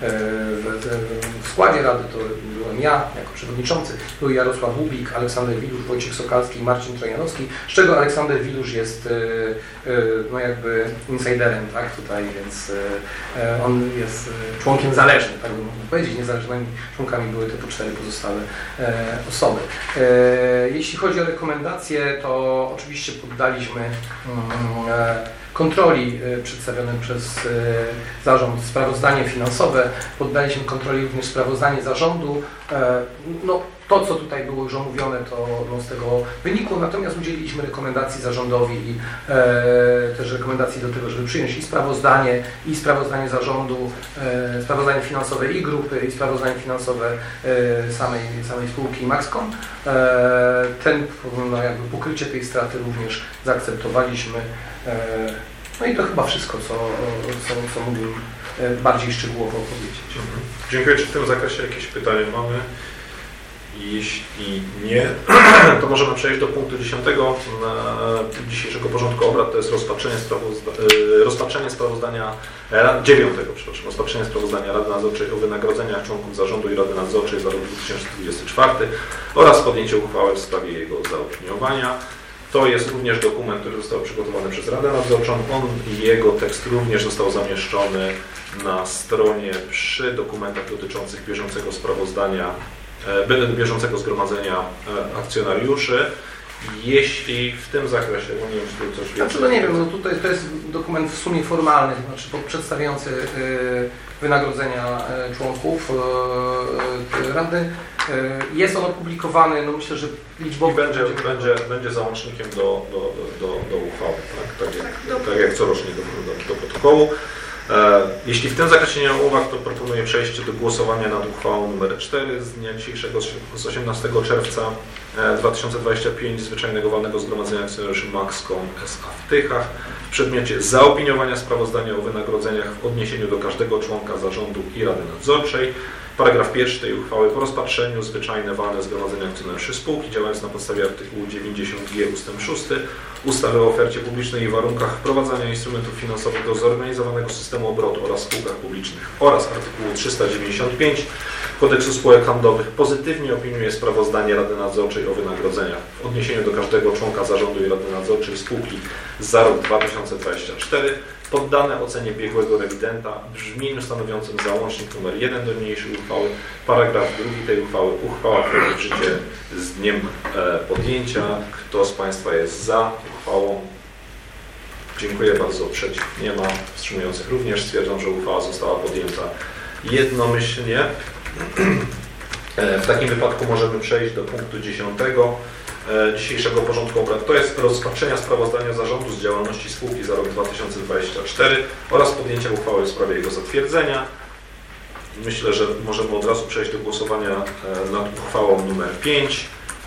[SPEAKER 1] w składzie Rady. To byłem ja jako przewodniczący, był Jarosław Łubik, Aleksander Wilusz, Wojciech Sokalski i Marcin Trojanowski, z czego Aleksander Wilusz jest no jakby insiderem, tak, tutaj, więc on jest członkiem zależnym, tak bym mógł powiedzieć. Niezależnymi członkami były te 4 pozostałe osoby. Jeśli chodzi o rekomendacje, to oczywiście poddaliśmy kontroli przedstawionym przez zarząd sprawozdanie finansowe, poddaliśmy kontroli również sprawozdanie zarządu. No, to, co tutaj było już omówione, to z tego wynikło, natomiast udzieliliśmy rekomendacji zarządowi i też rekomendacji do tego, żeby przyjąć i sprawozdanie zarządu, sprawozdanie finansowe i grupy, i sprawozdanie finansowe samej spółki Maxcom. No jakby pokrycie tej straty również zaakceptowaliśmy. No i to chyba wszystko, co mógłbym bardziej szczegółowo powiedzieć.
[SPEAKER 5] Dziękuję. Czy w tym zakresie jakieś pytania mamy? Jeśli nie, to możemy przejść do punktu 10 dzisiejszego porządku obrad, to jest rozpatrzenie sprawozdania Rady Nadzorczej o wynagrodzeniach członków zarządu i Rady Nadzorczej za rok 2024 oraz podjęcie uchwały w sprawie jego zaopiniowania. To jest również dokument, który został przygotowany przez Radę Nadzorczą. Jego tekst również został zamieszczony na stronie przy dokumentach dotyczących bieżącego zgromadzenia akcjonariuszy. Jeśli w tym zakresie, bo nie wiem, czy tu coś więcej...
[SPEAKER 1] Znaczy, no nie wiem, no tutaj to jest dokument w sumie formalny, znaczy przedstawiający wynagrodzenia członków Rady. Jest on opublikowany, no myślę, że liczbowo
[SPEAKER 5] będzie załącznikiem do uchwały, tak jak corocznie do protokołu. Jeśli w tym zakresie nie ma uwag, to proponuję przejście do głosowania nad uchwałą nr 4 z dnia dzisiejszego, z 18 czerwca 2025 Zwyczajnego Walnego Zgromadzenia Akcjonariuszy Maxcom S.A. w Tychach w przedmiocie zaopiniowania sprawozdania o wynagrodzeniach w odniesieniu do każdego członka zarządu i Rady Nadzorczej. Paragraf 1 tej uchwały: po rozpatrzeniu Zwyczajne Walne Zgromadzenie Akcjonariuszy spółki, działając na podstawie artykułu 90g ust. 6 ustawy o ofercie publicznej i warunkach wprowadzania instrumentów finansowych do zorganizowanego systemu obrotu oraz spółkach publicznych oraz artykułu 395 Kodeksu Spółek Handlowych, pozytywnie opiniuje sprawozdanie Rady Nadzorczej o wynagrodzeniach w odniesieniu do każdego członka zarządu i Rady Nadzorczej spółki za rok 2024, poddane ocenie biegłego rewidenta w brzmieniu stanowiącym załącznik nr 1 do niniejszej uchwały. Paragraf 2 tej uchwały: uchwała wchodzi w życie z dniem podjęcia. Kto z Państwa jest za uchwałą? Dziękuję bardzo. Przeciw nie ma. Wstrzymujących również. Stwierdzam, że uchwała została podjęta jednomyślnie. W takim wypadku możemy przejść do punktu 10 dzisiejszego porządku obrad. To jest rozpatrzenia sprawozdania zarządu z działalności spółki za rok 2024 oraz podjęcia uchwały w sprawie jego zatwierdzenia. Myślę, że możemy od razu przejść do głosowania nad uchwałą nr 5.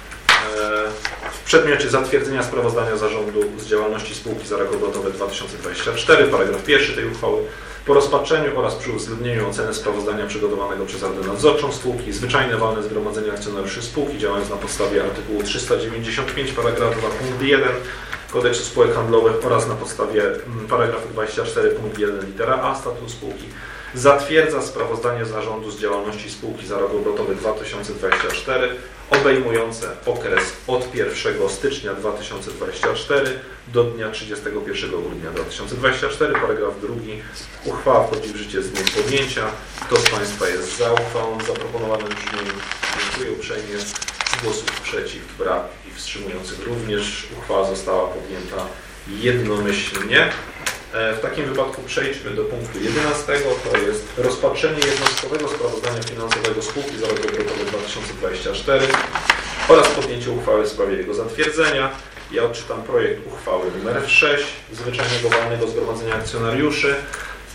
[SPEAKER 5] W przedmiocie zatwierdzenia sprawozdania zarządu z działalności spółki za rok obrotowy 2024, paragraf 1 tej uchwały: po rozpatrzeniu oraz przy uwzględnieniu oceny sprawozdania przygotowanego przez Radę Nadzorczą spółki, Zwyczajne Walne Zgromadzenie Akcjonariuszy spółki, działając na podstawie artykułu 395 paragraf 2 punkt 1 Kodeksu Spółek Handlowych oraz na podstawie paragrafu 24 punkt 1 litera a statutu spółki, zatwierdza sprawozdanie zarządu z działalności spółki za rok obrotowy 2024 obejmujące okres od 1 stycznia 2024 do dnia 31 grudnia 2024. Paragraf 2. Uchwała wchodzi w życie z dniem podjęcia. Kto z Państwa jest za uchwałą w zaproponowanym brzmieniu? Dziękuję uprzejmie. Głosów przeciw brak i wstrzymujących również. Uchwała została podjęta jednomyślnie. W takim wypadku przejdźmy do punktu 11. To jest rozpatrzenie jednostkowego sprawozdania finansowego spółki za rok obrotowy 2024 oraz podjęcie uchwały w sprawie jego zatwierdzenia. Ja odczytam projekt uchwały nr 6 Zwyczajnego Walnego Zgromadzenia Akcjonariuszy.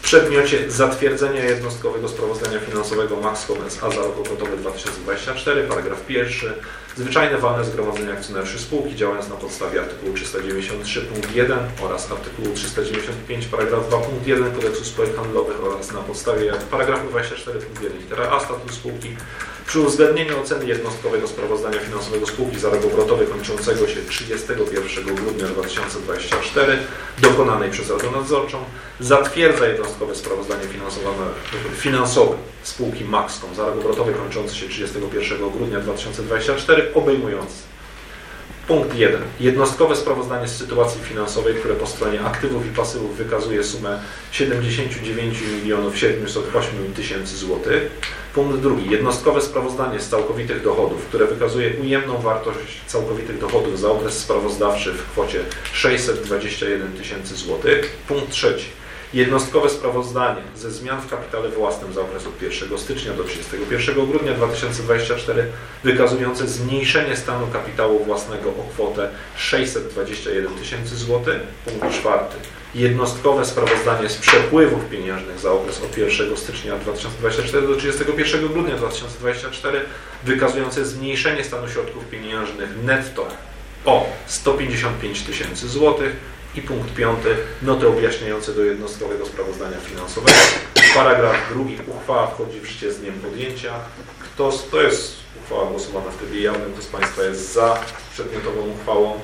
[SPEAKER 5] przedmiocie zatwierdzenia jednostkowego sprawozdania finansowego Maxcom S.A. za rok obrotowy 2024, paragraf 1. Zwyczajne walne zgromadzenie akcjonariuszy spółki działając na podstawie artykułu 393 punkt 1 oraz artykułu 395 paragraf 2 punkt 1 Kodeksu Spółek Handlowych oraz na podstawie paragrafu 24 punkt 1 litera A statutu spółki przy uwzględnieniu oceny jednostkowego sprawozdania finansowego spółki za rok obrotowy kończącego się 31 grudnia 2024 dokonanej przez Radę Nadzorczą zatwierdza jednostkowe sprawozdanie finansowe spółki Maxcom za rok obrotowy kończący się 31 grudnia 2024 obejmujący punkt 1. Jednostkowe sprawozdanie z sytuacji finansowej, które po stronie aktywów i pasywów wykazuje sumę 79 708 000 złotych. Punkt 2. Jednostkowe sprawozdanie z całkowitych dochodów, które wykazuje ujemną wartość całkowitych dochodów za okres sprawozdawczy w kwocie 621 000 złotych. Punkt 3. Jednostkowe sprawozdanie ze zmian w kapitale własnym za okres od 1 stycznia do 31 grudnia 2024 wykazujące zmniejszenie stanu kapitału własnego o kwotę 621 000 zł. Punkt 4. Jednostkowe sprawozdanie z przepływów pieniężnych za okres od 1 stycznia 2024 do 31 grudnia 2024 wykazujące zmniejszenie stanu środków pieniężnych netto o 155 000 zł. I punkt 5. Noty objaśniające do jednostkowego sprawozdania finansowego. Paragraf 2. Uchwała wchodzi w życie z dniem podjęcia. To jest uchwała głosowana w trybie jawnym. Kto z Państwa jest za przedmiotową uchwałą?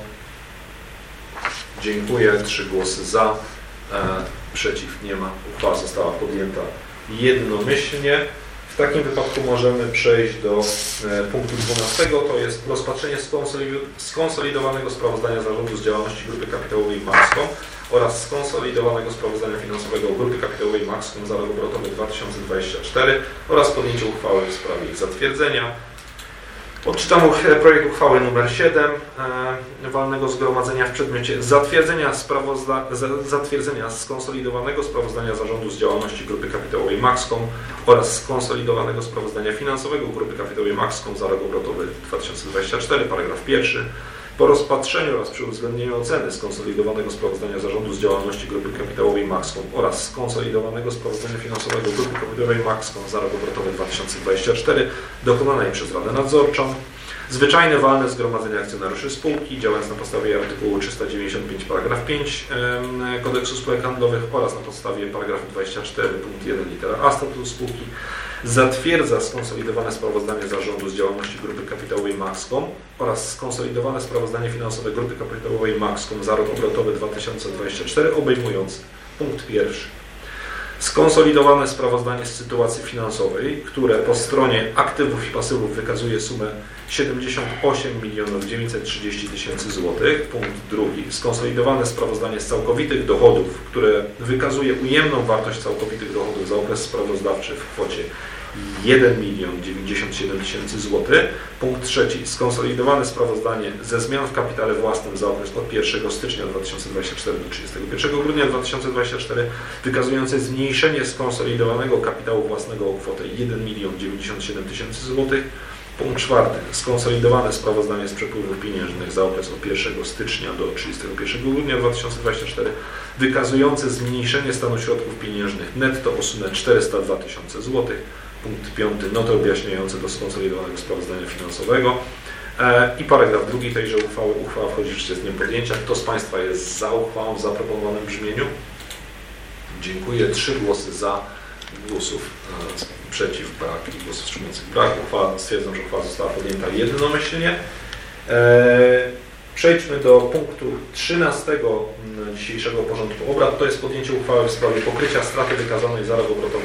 [SPEAKER 5] Dziękuję. 3 głosy za. Przeciw nie ma. Uchwała została podjęta jednomyślnie. W takim wypadku możemy przejść do punktu 12, to jest rozpatrzenie skonsolidowanego sprawozdania zarządu z działalności Grupy Kapitałowej Maxcom oraz skonsolidowanego sprawozdania finansowego Grupy Kapitałowej Maxcom za rok obrotowy 2024 oraz podjęcie uchwały w sprawie ich zatwierdzenia. Odczytam projekt uchwały nr 7 walnego zgromadzenia w przedmiocie zatwierdzenia skonsolidowanego sprawozdania zarządu z działalności Grupy Kapitałowej Maxcom oraz skonsolidowanego sprawozdania finansowego Grupy Kapitałowej Maxcom za rok obrotowy 2024, paragraf 1. Po rozpatrzeniu oraz przy uwzględnieniu oceny skonsolidowanego sprawozdania zarządu z działalności Grupy Kapitałowej Maxcom oraz skonsolidowanego sprawozdania finansowego Grupy Kapitałowej Maxcom za rok obrotowy 2024 dokonanej przez Radę Nadzorczą, zwyczajne walne zgromadzenie akcjonariuszy spółki działając na podstawie artykułu 395 paragraf 5 Kodeksu Spółek Handlowych oraz na podstawie paragrafu 24 punkt 1 litera A statutu spółki zatwierdza skonsolidowane sprawozdanie zarządu z działalności Grupy Kapitałowej Maxcom oraz skonsolidowane sprawozdanie finansowe Grupy Kapitałowej Maxcom za rok obrotowy 2024 obejmujące punkt 1. Skonsolidowane sprawozdanie z sytuacji finansowej, które po stronie aktywów i pasywów wykazuje sumę 78 930 000 złotych. Punkt 2. Skonsolidowane sprawozdanie z całkowitych dochodów, które wykazuje ujemną wartość całkowitych dochodów za okres sprawozdawczy w kwocie 1 097 000 złotych. Punkt 3. Skonsolidowane sprawozdanie ze zmian w kapitale własnym za okres od 1 stycznia 2024 do 31 grudnia 2024 wykazujące zmniejszenie skonsolidowanego kapitału własnego o kwotę 1 097 000 złotych. Punkt 4. Skonsolidowane sprawozdanie z przepływów pieniężnych za okres od 1 stycznia do 31 grudnia 2024 wykazujące zmniejszenie stanu środków pieniężnych netto o sumę 402 000 złotych. Punkt 5. Noty objaśniające do skonsolidowanego sprawozdania finansowego. I paragraf 2 tejże uchwały. Uchwała wchodzi w życie z dniem podjęcia. Kto z Państwa jest za uchwałą w zaproponowanym brzmieniu? Dziękuję. 3 głosy za, głosów przeciw brak i głosów wstrzymujących brak. Stwierdzam, że uchwała została podjęta jednomyślnie. Przejdźmy do punktu 13 dzisiejszego porządku obrad. To jest podjęcie uchwały w sprawie pokrycia straty wykazanej za rok obrotowy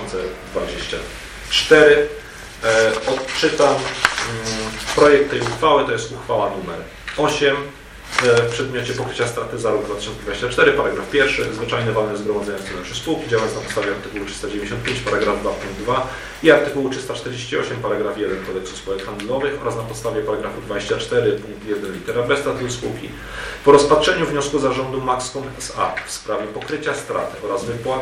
[SPEAKER 5] 2024. Odczytam projekt tej uchwały. To jest uchwała numer 8 w przedmiocie pokrycia straty za rok 2024, paragraf 1. Zwyczajne walne zgromadzenie akcjonariuszy spółki działając na podstawie artykułu 395, paragraf 2 punkt 2 i artykułu 348, paragraf 1 Kodeksu Spółek Handlowych oraz na podstawie paragrafu 24 punkt 1 litera B statutu spółki po rozpatrzeniu wniosku zarządu Maxcom S.A. w sprawie pokrycia straty oraz wypłat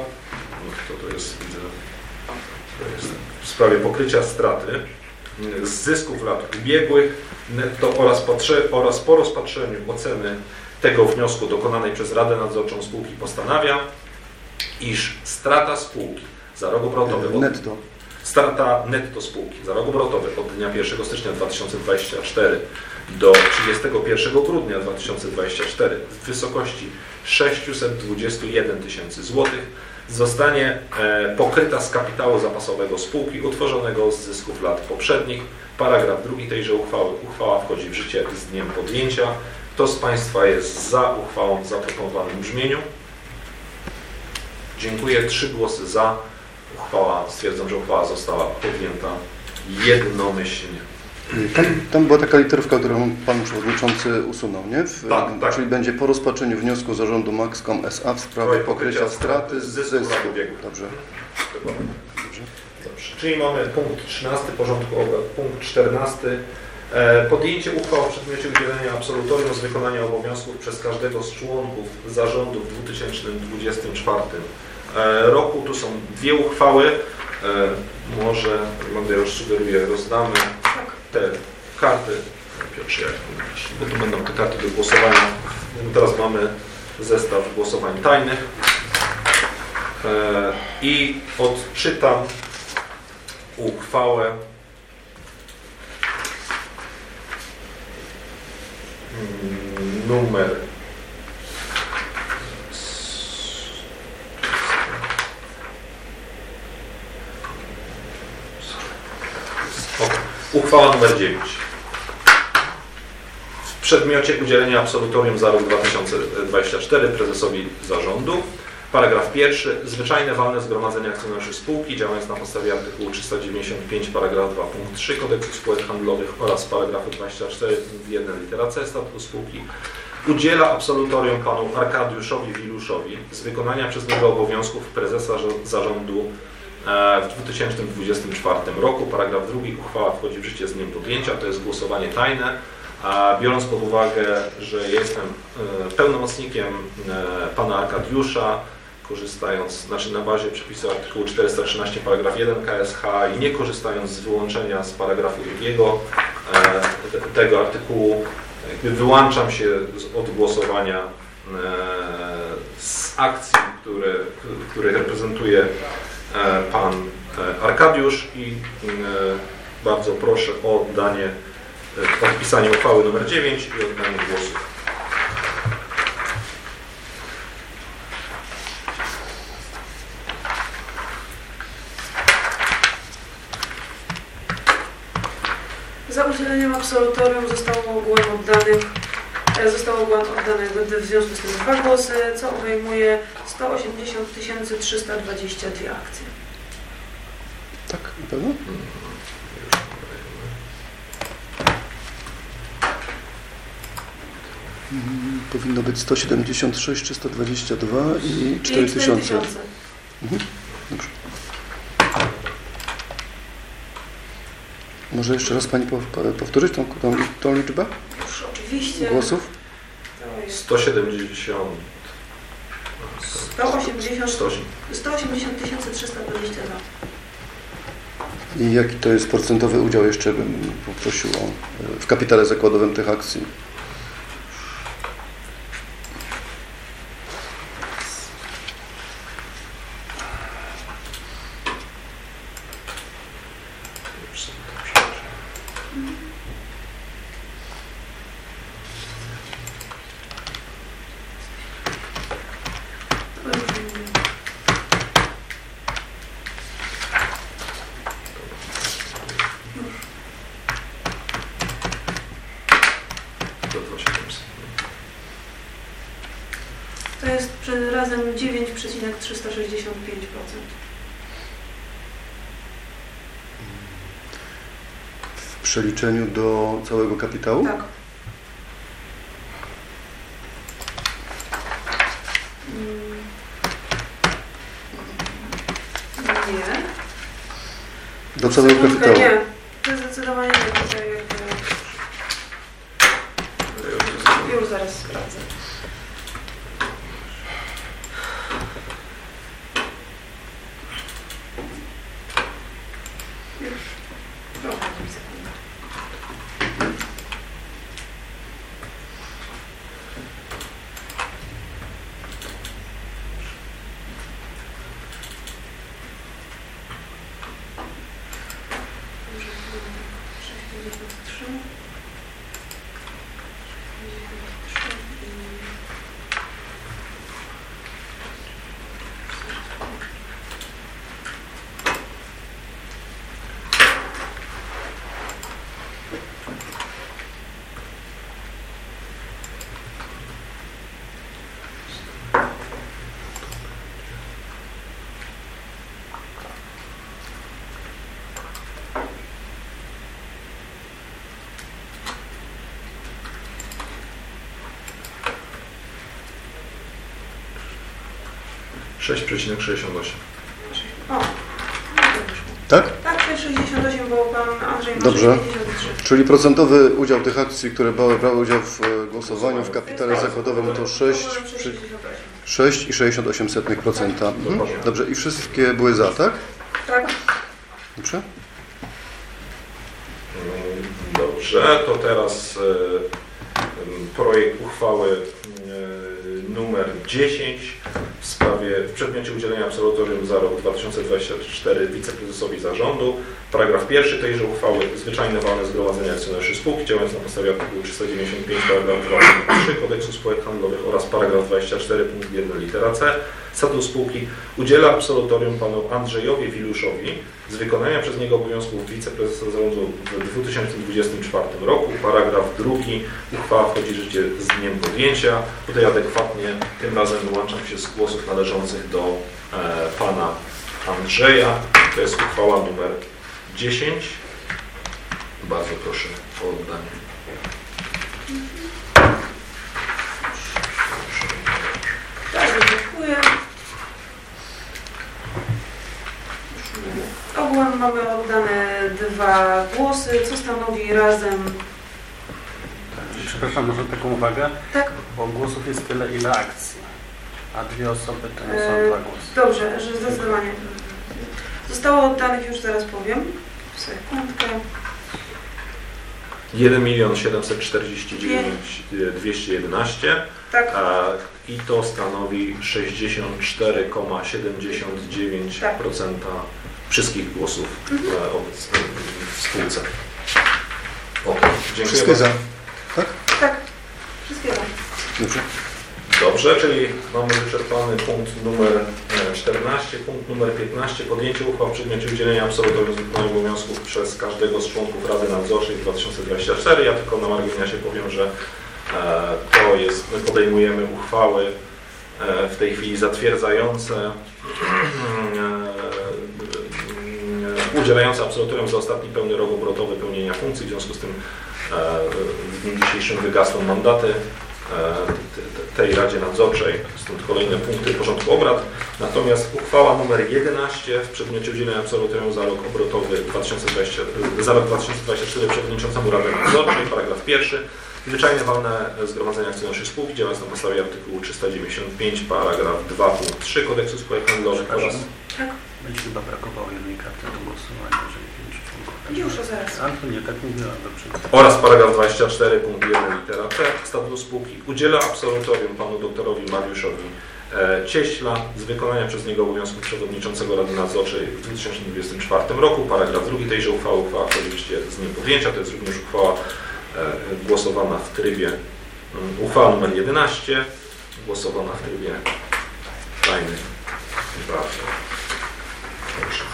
[SPEAKER 5] w sprawie pokrycia straty z zysków lat ubiegłych netto oraz po rozpatrzeniu oceny tego wniosku dokonanej przez Radę Nadzorczą spółki postanawia, iż strata spółki za rok obrotowy
[SPEAKER 3] Netto.
[SPEAKER 5] Strata netto spółki za rok obrotowy od dnia 1 stycznia 2024 do 31 grudnia 2024 w wysokości 621 tysięcy złotych zostanie pokryta z kapitału zapasowego spółki utworzonego z zysków lat poprzednich. Paragraf 2 tejże uchwały. Uchwała wchodzi w życie z dniem podjęcia. Kto z Państwa jest za uchwałą w zaproponowanym brzmieniu? Dziękuję. 3 głosy za. Stwierdzam, że uchwała została podjęta jednomyślnie.
[SPEAKER 3] Tam była taka literówka, którą Pan Przewodniczący usunął, nie?
[SPEAKER 5] Tak.
[SPEAKER 3] Czyli będzie po rozpatrzeniu wniosku zarządu Maxcom S.A. w sprawie pokrycia straty z zysku. Dobrze.
[SPEAKER 5] Dobrze. Czyli mamy punkt 13 porządku obrad. Punkt 14. Podjęcie uchwał w przedmiocie udzielenia absolutorium z wykonania obowiązków przez każdego z członków zarządu w 2024 roku. Tu są 2 uchwały. Może, ja już sugeruję, rozdamy te karty. Piotrze, bo tu będą te karty do głosowania. Teraz mamy zestaw głosowań tajnych. I odczytam uchwałę numer uchwała numer 9. W przedmiocie udzielenia absolutorium za rok 2024 prezesowi zarządu. Paragraf 1. Zwyczajne walne zgromadzenie akcjonariuszy spółki działając na podstawie artykułu 395 paragraf 2 punkt 3 Kodeksu Spółek Handlowych oraz paragrafu 24 punkt 1 litera C statutu spółki udziela absolutorium panu Arkadiuszowi Wiluszowi z wykonania przez niego obowiązków prezesa zarządu w 2024 roku. Paragraf 2. Uchwała wchodzi w życie z dniem podjęcia. To jest głosowanie tajne. Biorąc pod uwagę, że jestem pełnomocnikiem pana Arkadiusza, korzystając, na bazie przepisu artykułu 413 paragraf 1 KSH i nie korzystając z wyłączenia z paragrafu 2 tego artykułu, jakby wyłączam się od głosowania z akcji, które reprezentuje pan Arkadiusz i bardzo proszę o podpisanie uchwały nr 9 i oddanie głosu.
[SPEAKER 4] Za udzieleniem absolutorium zostało ogółem oddanych w związku z tym 2 głosy, co obejmuje 180 322 akcje.
[SPEAKER 3] Tak, na pewno? Powinno być 176 322 i 4000. Dobrze. Może jeszcze raz Pani powtórzyć tą liczbę?
[SPEAKER 4] Już oczywiście.
[SPEAKER 3] Głosów?
[SPEAKER 5] 180
[SPEAKER 4] 322.
[SPEAKER 3] I jaki to jest procentowy udział, jeszcze bym poprosił w kapitale zakładowym tych akcji?
[SPEAKER 4] To jest razem 9,365%.
[SPEAKER 3] W przeliczeniu do całego kapitału?
[SPEAKER 4] Tak. Nie.
[SPEAKER 3] Do całego kapitału?
[SPEAKER 4] Nie. To jest zdecydowanie nie. Już zaraz sprawdzę. 63.
[SPEAKER 5] - 6,68.
[SPEAKER 4] O,
[SPEAKER 3] Tak?
[SPEAKER 4] tak, to jest 68, bo pan Andrzej ma
[SPEAKER 3] Dobrze.
[SPEAKER 4] 63.
[SPEAKER 3] Czyli procentowy udział tych akcji, które brały udział w głosowaniu w kapitale zakładowym to 6,68%. Dobrze, i wszystkie były za, tak?
[SPEAKER 4] Tak.
[SPEAKER 3] Dobrze.
[SPEAKER 5] Dobrze, to teraz projekt uchwały numer 10 w przedmiocie udzielenia absolutorium za rok 2024 wiceprezesowi zarządu. Paragraf pierwszy tejże uchwały: zwyczajne walne zgromadzenie akcjonariuszy spółki działając na podstawie artykułu 395 paragraf 2 punkt 3 Kodeksu Spółek Handlowych oraz paragraf 24 punkt 1 litera C statutu spółki udziela absolutorium panu Andrzejowi Wiluszowi z wykonania przez niego obowiązków wiceprezesa zarządu w 2024 roku. Paragraf drugi. Uchwała wchodzi w życie z dniem podjęcia. Tutaj adekwatnie tym razem wyłączam się z głosów należących do pana Andrzeja. To jest uchwała numer 10. Bardzo proszę o oddanie.
[SPEAKER 4] Bardzo dziękuję. Ogółem mamy oddane 2 głosy, co stanowi razem...
[SPEAKER 6] Przepraszam, może taką uwagę?
[SPEAKER 4] Tak.
[SPEAKER 6] Bo głosów jest tyle, ile akcji, a 2 osoby to nie są 2 głosy.
[SPEAKER 4] Dobrze, że zdecydowanie. Zostało oddanych, już zaraz powiem. Sekundkę.
[SPEAKER 5] 1 749 211
[SPEAKER 4] Tak.
[SPEAKER 5] i to stanowi 64,79% wszystkich głosów obecnych w spółce. Dziękuję
[SPEAKER 3] Wszystkie za. Tak?
[SPEAKER 4] Tak. Wszystkie za.
[SPEAKER 3] Dobrze.
[SPEAKER 5] Dobrze, czyli mamy wyczerpany punkt numer 14. Punkt numer 15. Podjęcie uchwał w przedmiocie udzielenia absolutorium z wykonania obowiązków przez każdego z członków Rady Nadzorczej w 2024. Ja tylko na marginesie powiem, że to jest, my podejmujemy uchwały w tej chwili zatwierdzające udzielające absolutorium za ostatni pełny rok obrotowy pełnienia funkcji. W związku z tym w dniu dzisiejszym wygasną mandaty tej Radzie Nadzorczej, stąd kolejne punkty porządku obrad. Natomiast uchwała numer 11 w przedmiocie udzielenia absolutorium za rok obrotowy za rok 2024 przewodniczącemu Rady Nadzorczej, paragraf pierwszy. Zwyczajne walne zgromadzenie akcjonariuszy spółki działając na podstawie artykułu 395 paragraf 2 punkt 3 Kodeksu Spółek Handlowych oraz...
[SPEAKER 4] Tak.
[SPEAKER 6] Będzie chyba brakowało jednej karty do głosowania, jeżeli 5 członków.
[SPEAKER 4] Już, zaraz.
[SPEAKER 6] A to nie, tak mówiłam, dobrze.
[SPEAKER 5] Oraz paragraf 24 punkt 1 litera C statutu spółki udziela absolutorium panu doktorowi Mariuszowi Cieśla z wykonania przez niego obowiązków przewodniczącego Rady Nadzorczej w 2024 roku. Paragraf drugi tejże uchwały. Uchwała wchodzi w życie z dniem podjęcia. To jest również uchwała głosowana w trybie uchwała numer 11 głosowana w trybie tajnym. Bardzo. Proszę.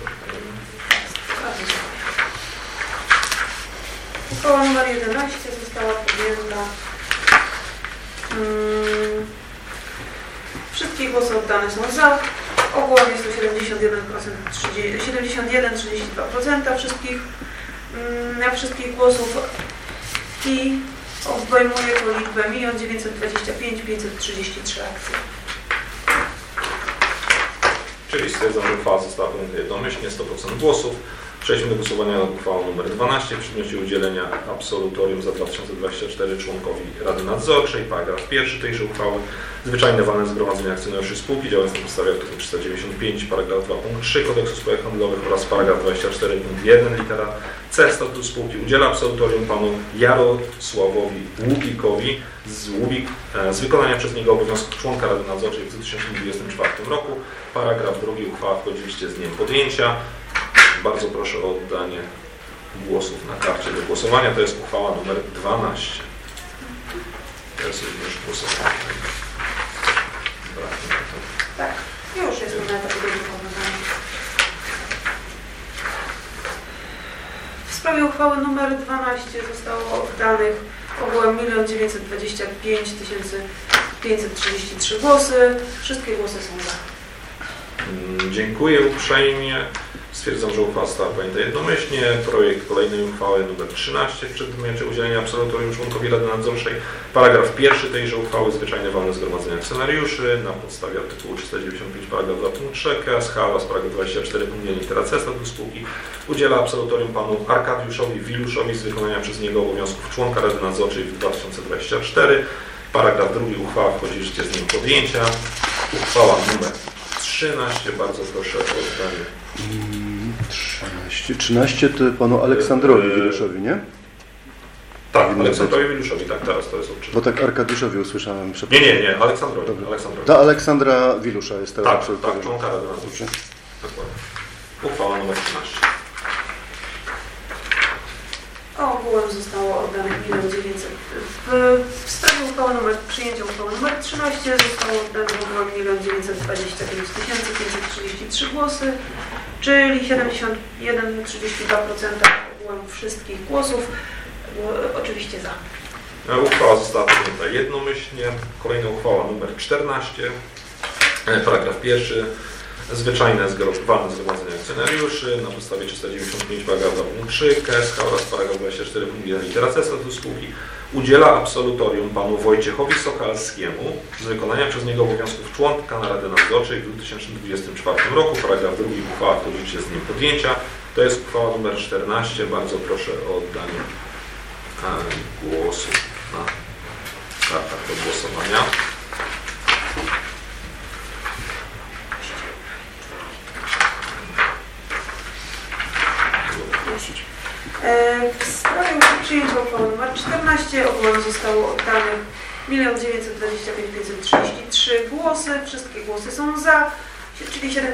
[SPEAKER 4] Uchwała numer 11 została podjęta. Wszystkie głosy oddane są za. Ogółem jest to 71,32% wszystkich głosów i obejmuje to liczbę 1 925 533 akcje.
[SPEAKER 5] Czyli stwierdzam, że uchwała została podjęta jednomyślnie, 100% głosów. Przejdźmy do głosowania nad uchwałą nr 12 w przedmiocie udzielenia absolutorium za 2024 członkowi Rady Nadzorczej. Paragraf pierwszy tejże uchwały. Zwyczajne walne zgromadzenie akcjonariuszy spółki działając na podstawie artykułu 395 paragraf 2 punkt 3 Kodeksu Spółek Handlowych oraz paragraf 24 punkt 1 litera C statutu spółki udziela absolutorium panu Jarosławowi Łupikowi z wykonania przez niego obowiązków członka Rady Nadzorczej w 2024 roku. Paragraf drugi. Uchwała wchodzi w życie z dniem podjęcia. Bardzo proszę o oddanie głosów na karcie do głosowania. To jest uchwała numer 12. To jest również głosowanie.
[SPEAKER 4] Tak, już jest na etapie drukowania. W sprawie uchwały numer 12 zostało oddanych ogółem 1 925 533 głosy. Wszystkie głosy są za.
[SPEAKER 5] Dziękuję uprzejmie. Stwierdzam, że uchwała została podjęta jednomyślnie. Projekt kolejnej uchwały nr 13 w przedmiocie udzielenia absolutorium członkowi Rady Nadzorczej. Paragraf pierwszy tejże uchwały: zwyczajne walne zgromadzenie akcjonariuszy na podstawie artykułu 395 paragraf 2 punkt 3 k.s.h. oraz paragraf 24 punkt 1 litera c statutu spółki udziela absolutorium panu Arkadiuszowi Wiluszowi z wykonania przez niego obowiązków członka Rady Nadzorczej w 2024. Paragraf drugi: uchwała wchodzi w życie z dniem podjęcia. Uchwała numer 13. Bardzo proszę o oddanie.
[SPEAKER 3] 13 to panu Aleksandrowi Wiluszowi, nie?
[SPEAKER 5] Tak, Aleksandrowi Wiluszowi, tak, teraz to jest odczytane.
[SPEAKER 3] Bo tak Arkadiuszowi usłyszałem.
[SPEAKER 5] Nie, Aleksandrowi.
[SPEAKER 3] Do Aleksandra Wilusza jest teraz
[SPEAKER 5] Tak,
[SPEAKER 3] absolutorium.
[SPEAKER 5] członka Rady Nadzorczej. Dokładnie. Uchwała numer 13.
[SPEAKER 4] Ogółem zostało oddanych 1 900. W sprawie uchwały przyjęcia uchwały numer 13 zostało oddanych ogółem 1 925 533 głosy, czyli 71,32% ogółem wszystkich głosów. Oczywiście za.
[SPEAKER 5] Uchwała została podjęta jednomyślnie. Kolejna uchwała numer 14. Paragraf pierwszy. Zwyczajne walne zgromadzenie akcjonariuszy na podstawie 395 paragraf 2 punkt 3 k.s.h. oraz paragraf 24 punkt 1 litera c statutu spółki udziela absolutorium panu Wojciechowi Sokalskiemu z wykonania przez niego obowiązków członka na Rady Nadzorczej w 2024 roku. Paragraf drugi: uchwała wchodzi w życie z dniem podjęcia. To jest uchwała numer 14. Bardzo proszę o oddanie głosu na kartach do głosowania.
[SPEAKER 4] W sprawie przyjęcia uchwały nr 14 ogółem zostało oddanych 1 925 533 głosy. Wszystkie głosy są za, czyli 71,32%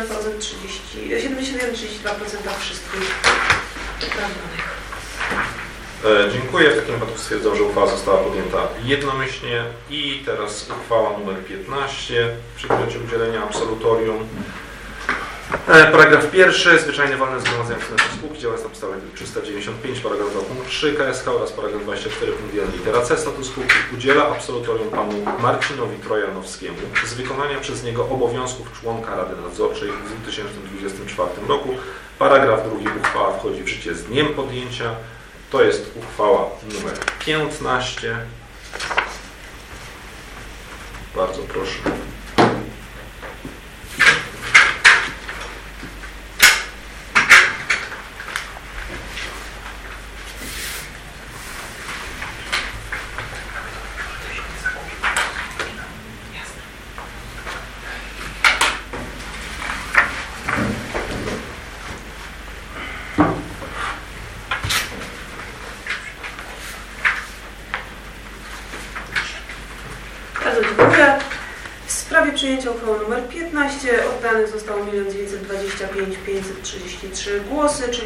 [SPEAKER 4] wszystkich uprawnionych.
[SPEAKER 5] Dziękuję. W takim wypadku stwierdzam, że uchwała została podjęta jednomyślnie. I teraz uchwała numer 15 w przedmiocie udzielenia absolutorium. Paragraf pierwszy. Zwyczajne walne zgromadzenie akcjonariuszy spółki działa na podstawie 395 paragraf 2 punkt 3 k.s.h. oraz paragraf 24 punkt 1 litera c statutu spółki udziela absolutorium panu Marcinowi Trojanowskiemu z wykonania przez niego obowiązków członka Rady Nadzorczej w 2024 roku. Paragraf drugi: uchwała wchodzi w życie z dniem podjęcia. To jest uchwała numer 15. Bardzo proszę.
[SPEAKER 4] Przyjęcia uchwały nr 15 oddanych zostało 1 925 533 głosy, czyli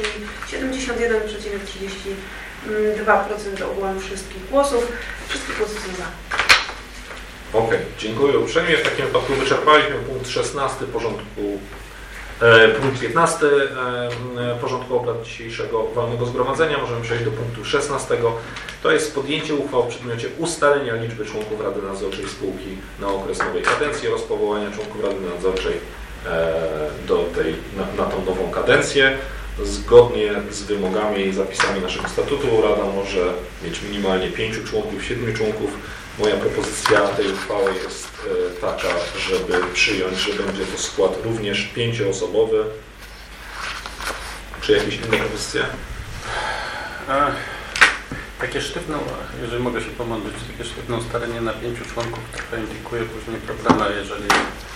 [SPEAKER 4] 71,32% ogółem wszystkich głosów. Wszystkie głosy są za.
[SPEAKER 5] Ok, dziękuję uprzejmie. W takim wypadku wyczerpaliśmy punkt 16 porządku. Punkt 15 porządku obrad dzisiejszego walnego zgromadzenia. Możemy przejść do punktu 16. To jest podjęcie uchwał w przedmiocie ustalenia liczby członków Rady Nadzorczej spółki na okres nowej kadencji oraz powołania członków Rady Nadzorczej na tą nową kadencję. Zgodnie z wymogami i zapisami naszego statutu Rada może mieć minimalnie 5 członków, 7 członków. Moja propozycja tej uchwały jest taka, żeby przyjąć, że będzie to skład również 5-osobowy. Czy jakieś inne propozycje?
[SPEAKER 6] Takie sztywne, jeżeli mogę się pomodlić, takie sztywne ustalenie na 5 członków trochę indykuje później problemy, jeżeli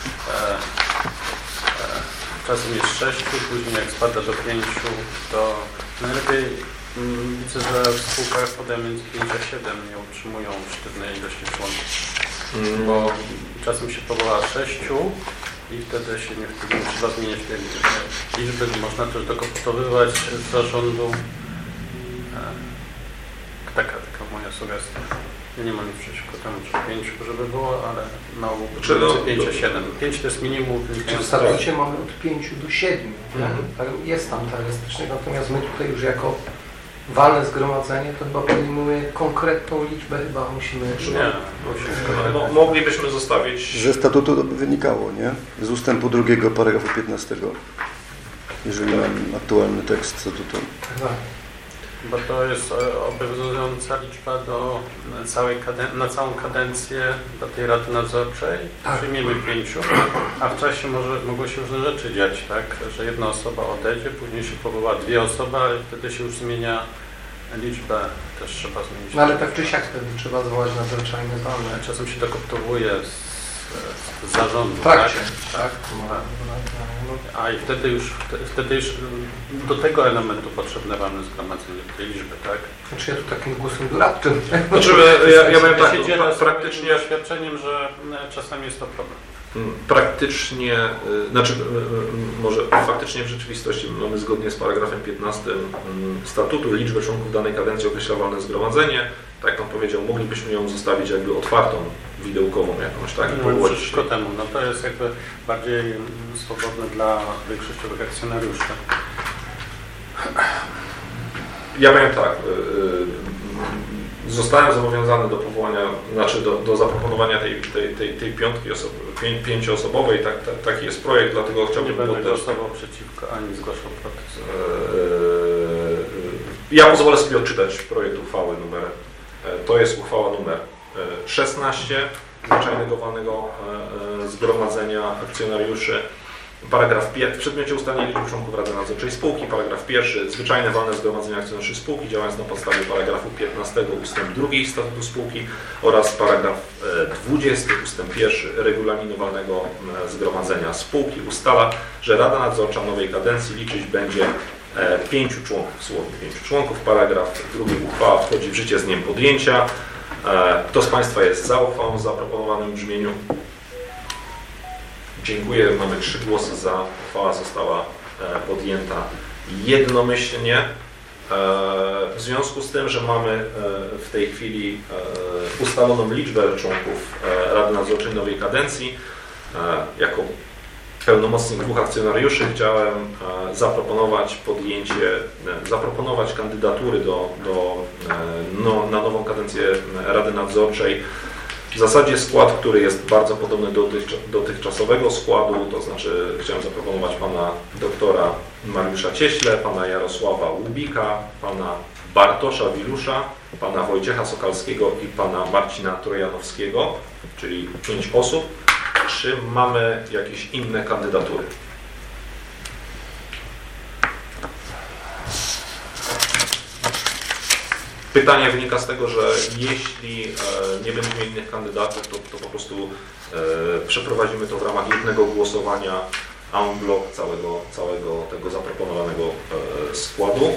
[SPEAKER 6] czasem jest 6, później jak spada do 5, to najlepiej widzę, że w spółkach podają między 5 a 7 nie utrzymują sztywnej ilości członków, bo czasem się powoła 6 i wtedy się nie trzeba zmieniać tej liczby. Można też dokoputowywać z zarządu Taka moja sugestia. Ja nie mam nic przeciwko temu, czy 5, żeby było, ale
[SPEAKER 5] Czy
[SPEAKER 6] 5 a 7. 5 to jest minimum.
[SPEAKER 1] W statucie mamy od 5 do 7. Tak? Jest tam ta elastyczność, natomiast my tutaj już jako walne zgromadzenie to chyba podejmujemy konkretną liczbę, chyba musimy...
[SPEAKER 5] Moglibyśmy zostawić...
[SPEAKER 3] Ze statutu to by wynikało, nie? Z ustępu 2 paragrafu 15. Jeżeli mam aktualny tekst statutu.
[SPEAKER 6] Bo to jest obowiązująca liczba na całą kadencję do tej Rady Nadzorczej. Przyjmiemy 5, a w czasie mogą się różne rzeczy dziać, tak? Że jedna osoba odejdzie, później się powoła 2 osoby, ale wtedy się już zmienia liczbę, też trzeba zmienić.
[SPEAKER 1] No ale tak czy siak wtedy trzeba zwołać nadzorczajne walne.
[SPEAKER 6] Czasem się dokoptowuje z zarządu,
[SPEAKER 1] tak?
[SPEAKER 6] A i wtedy już do tego elementu potrzebne walne zgromadzenie, tej liczby, tak?
[SPEAKER 1] Znaczy ja tu takim głosem doradczym.
[SPEAKER 5] Znaczy ja miałem tak, praktycznie...
[SPEAKER 6] doświadczeniem, że czasami jest to problem.
[SPEAKER 5] Praktycznie, może faktycznie w rzeczywistości mamy zgodnie z paragrafem 15 statutu liczbę członków danej kadencji określa walne zgromadzenie. Tak jak Pan powiedział, moglibyśmy ją zostawić jakby otwartą, widełkową jakąś, tak?
[SPEAKER 6] Przeciwko temu, to jest jakby bardziej swobodne dla większościowych akcjonariuszy.
[SPEAKER 5] Ja powiem tak, zostałem zobowiązany do powołania, do zaproponowania tej pięcioosobowej, taki jest projekt, dlatego chciałbym...
[SPEAKER 6] Nie będę głosował przeciwko, ani zgłaszał protest.
[SPEAKER 5] Ja pozwolę sobie odczytać projekt uchwały numer. To jest uchwała numer 16 Zwyczajnego Walnego Zgromadzenia Akcjonariuszy. Paragraf 1. W przedmiocie ustalenia liczby członków Rady Nadzorczej Spółki. Paragraf 1. Zwyczajne Walne Zgromadzenie Akcjonariuszy Spółki działając na podstawie paragrafu 15 ustęp 2 Statutu Spółki oraz paragraf 20 ustęp 1 Regulaminu Walnego Zgromadzenia Spółki ustala, że Rada Nadzorcza nowej kadencji liczyć będzie 5 członków, słownie 5 członków. Paragraf 2. Uchwała wchodzi w życie z dniem podjęcia. Kto z Państwa jest za uchwałą w zaproponowanym brzmieniu? Dziękuję. Mamy 3 głosy za. Uchwała została podjęta jednomyślnie. W związku z tym, że mamy w tej chwili ustaloną liczbę członków Rady Nadzorczej nowej kadencji, jako pełnomocnik 2 akcjonariuszy chciałem zaproponować kandydatury na nową kadencję Rady Nadzorczej. W zasadzie skład, który jest bardzo podobny do dotychczasowego składu, to znaczy chciałem zaproponować pana doktora Mariusza Cieśle, pana Jarosława Łubika, pana Bartosza Wilusza, pana Wojciecha Sokalskiego i pana Marcina Trojanowskiego, czyli 5 osób. Czy mamy jakieś inne kandydatury? Pytanie wynika z tego, że jeśli nie będziemy innych kandydatów, to po prostu przeprowadzimy to w ramach jednego głosowania en bloc całego tego zaproponowanego składu.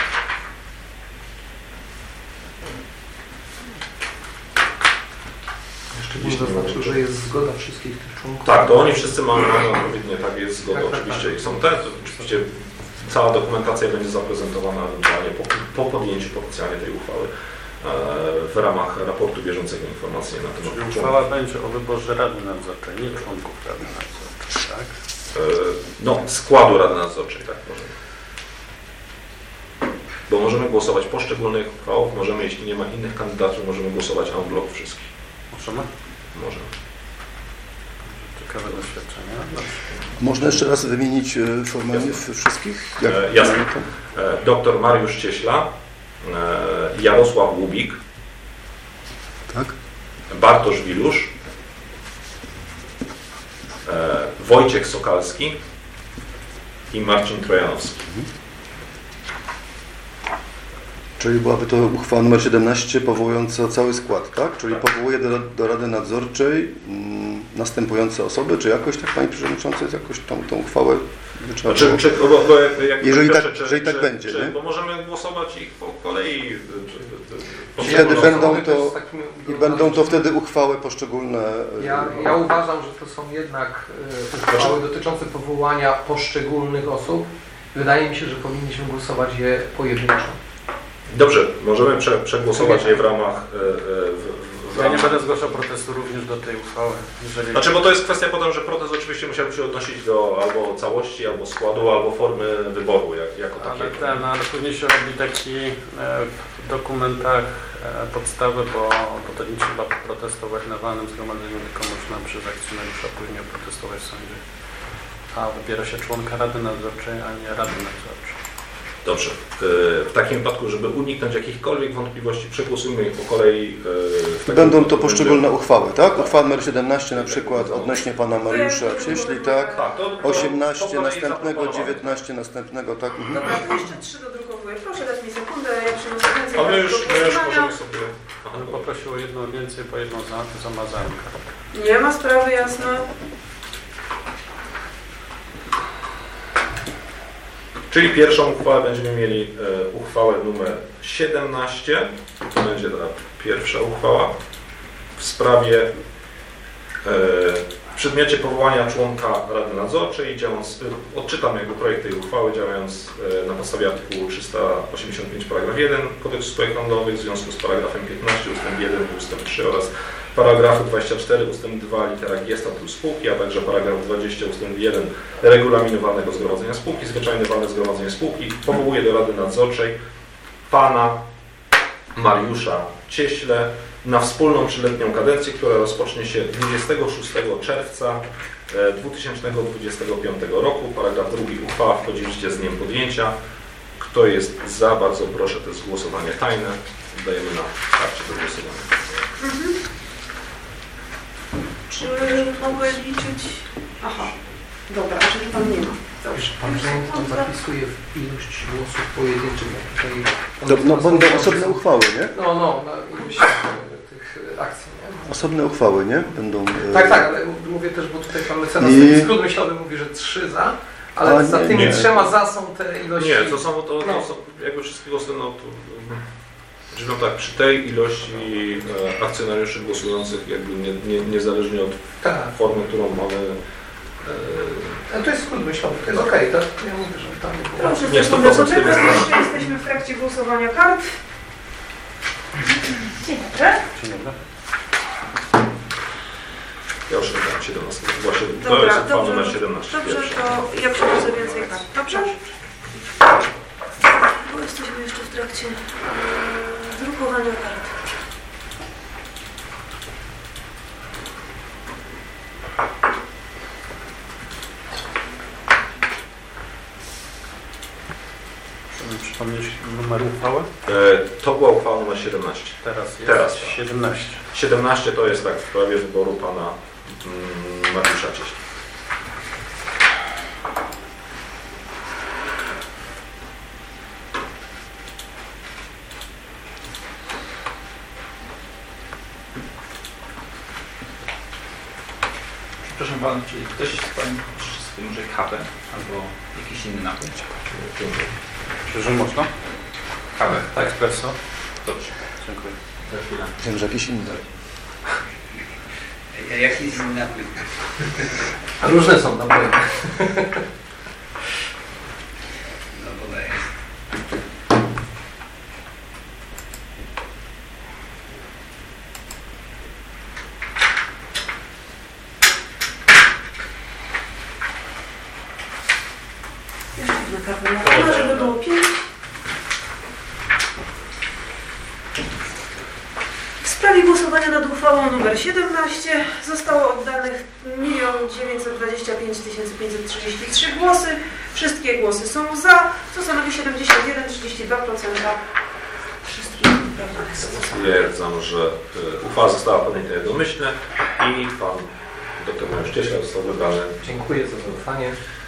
[SPEAKER 1] Jeszcze bym zaznaczył, że jest zgoda wszystkich tych członków.
[SPEAKER 5] Tak, to oni wszyscy mamy odpowiednie, tak, jest zgoda oczywiście i są te, oczywiście cała dokumentacja będzie zaprezentowana ewentualnie po podjęciu oficjalnie tej uchwały w ramach raportu bieżącego informacji na temat.
[SPEAKER 6] Uchwała będzie o wyborze Rady Nadzorczej, nie członków Rady Nadzorczej, tak?
[SPEAKER 5] No, składu Rady Nadzorczej, tak możemy. Bo możemy głosować poszczególnych uchwałów, możemy, jeśli nie ma innych kandydatów, możemy głosować en bloc wszystkich.
[SPEAKER 6] Możemy?
[SPEAKER 5] Możemy.
[SPEAKER 6] Ciekawe doświadczenia.
[SPEAKER 3] Można jeszcze raz wymienić formalnie wszystkich?
[SPEAKER 5] Jasne. Doktor Mariusz Cieśla, Jarosław Łubik,
[SPEAKER 3] tak?
[SPEAKER 5] Bartosz Wilusz, Wojciech Sokalski i Marcin Trojanowski.
[SPEAKER 3] Czyli byłaby to uchwała nr 17 powołująca cały skład, tak? Czyli powołuje do Rady Nadzorczej następujące osoby, czy jakoś tak, Panie Przewodniczący, jakoś tą uchwałę trzeba było... Jeżeli tak będzie, nie?
[SPEAKER 5] Bo możemy głosować ich po kolei.
[SPEAKER 3] Wtedy będą to wtedy uchwały poszczególne.
[SPEAKER 1] Ja uważam, że to są jednak uchwały dotyczące powołania poszczególnych osób. Wydaje mi się, że powinniśmy głosować je pojedynczo.
[SPEAKER 5] Dobrze, możemy przegłosować je w ramach...
[SPEAKER 6] Ja nie będę zgłaszał protestu również do tej uchwały. Jeżeli...
[SPEAKER 5] Znaczy, bo to jest kwestia potem, że protest oczywiście musiałby się odnosić do albo całości, albo składu, albo formy wyboru jako takiego.
[SPEAKER 6] Ale później się robi taki w dokumentach podstawy, bo to nie trzeba protestować na walnym zgromadzeniu, tylko można przez akcjonariusza później protestować w sądzie. A wybiera się członka Rady Nadzorczej, a nie Rady Nadzorczej.
[SPEAKER 5] Dobrze. W takim wypadku, żeby uniknąć jakichkolwiek wątpliwości, przegłosujmy ich po kolei.
[SPEAKER 3] Będą to poszczególne uchwały, tak? Uchwała numer 17 na przykład odnośnie pana Mariusza Cieśli, tak? 18 następnego, 19 następnego, tak?
[SPEAKER 4] Dobra, to jeszcze 3 dodrukowuję. Proszę dać mi sekundę, ja przynoszę więcej.
[SPEAKER 5] A my już możemy sobie...
[SPEAKER 6] Ale poprosił o jedną więcej, bo jedną zamazałem.
[SPEAKER 4] Nie ma sprawy, jasno.
[SPEAKER 5] Czyli pierwszą uchwałę będziemy mieli uchwałę numer 17. To będzie ta pierwsza uchwała w sprawie w przedmiocie powołania członka Rady Nadzorczej. Odczytam jakby projekt tej uchwały, działając na podstawie artykułu 385 paragraf 1 Kodeksu spółek handlowych w związku z paragrafem 15 ustęp 1 i ustęp 3 oraz paragrafu 24 ustęp 2 litera G statutu spółki, a także paragraf 20 ustęp 1 regulaminu walnego zgromadzenia spółki, zwyczajne walne zgromadzenie spółki powołuje do Rady Nadzorczej pana Mariusza Cieślę na wspólną 3-letnią kadencję, która rozpocznie się 26 czerwca 2025 roku. Paragraf 2. Uchwała wchodzi w życie z dniem podjęcia. Kto jest za? Bardzo proszę, to jest głosowanie tajne. Dajemy na karcie do głosowania.
[SPEAKER 4] Czy mogę liczyć? Aha, dobra, czyli pan nie ma. Dobrze.
[SPEAKER 1] Pan zapisuje w ilość głosów pojedynczych.
[SPEAKER 3] No będą osobne uchwały, nie?
[SPEAKER 1] No, na ilość tych akcji, nie?
[SPEAKER 3] Osobne uchwały, nie? Będą...
[SPEAKER 1] Tak, ale mówię też, bo tutaj pan mecenas taki skrót myślowy mówi, że 3 za, ale za tymi 3 za są te ilości...
[SPEAKER 5] Nie, to są jakby wszystkie głosy, czyli tak, przy tej ilości akcjonariuszy głosujących jakby niezależnie od formy, którą mamy...
[SPEAKER 1] To jest skrót myślowy, to jest okej, tak? Ja mówię, że tam nie było...
[SPEAKER 4] Proszę,
[SPEAKER 5] Nie, 100%
[SPEAKER 4] jeszcze jesteśmy w trakcie głosowania kart. Dzień dobry.
[SPEAKER 6] Dzień dobry.
[SPEAKER 5] Ja już dam 17. Właśnie to
[SPEAKER 4] Dobra,
[SPEAKER 5] jest uchwała numer 17.
[SPEAKER 4] Dobrze, to ja przyniosę więcej kart. Dobrze? Bo jesteśmy jeszcze w trakcie drukowania kart.
[SPEAKER 6] Przypomnieć numer uchwały?
[SPEAKER 5] To była uchwała numer 17.
[SPEAKER 6] Teraz 17.
[SPEAKER 5] 17 to jest tak w sprawie wyboru pana Mariusza Cieśli.
[SPEAKER 2] Przepraszam pana, czyli ktoś z Państwa może kawę albo jakiś inny napój?
[SPEAKER 6] Czy można?
[SPEAKER 2] Kawę, tak?
[SPEAKER 6] Espresso?
[SPEAKER 2] Dobrze.
[SPEAKER 6] Dziękuję.
[SPEAKER 2] Za chwilę.
[SPEAKER 3] Wiem, że jakieś inne.
[SPEAKER 2] Jaki jest inny napój?
[SPEAKER 1] A różne są napoje.
[SPEAKER 2] No podaję.
[SPEAKER 4] Na kawę, żeby było 5. W sprawie głosowania nad uchwałą nr 17 zostało oddanych 1 925 533 głosy. Wszystkie głosy są za, co stanowi 71,32% wszystkich uprawnionych głosów.
[SPEAKER 5] Stwierdzam, że uchwała została podjęta jednomyślnie i pan dr Mariusz Cieśla został wybrany.
[SPEAKER 1] Dziękuję za zaufanie.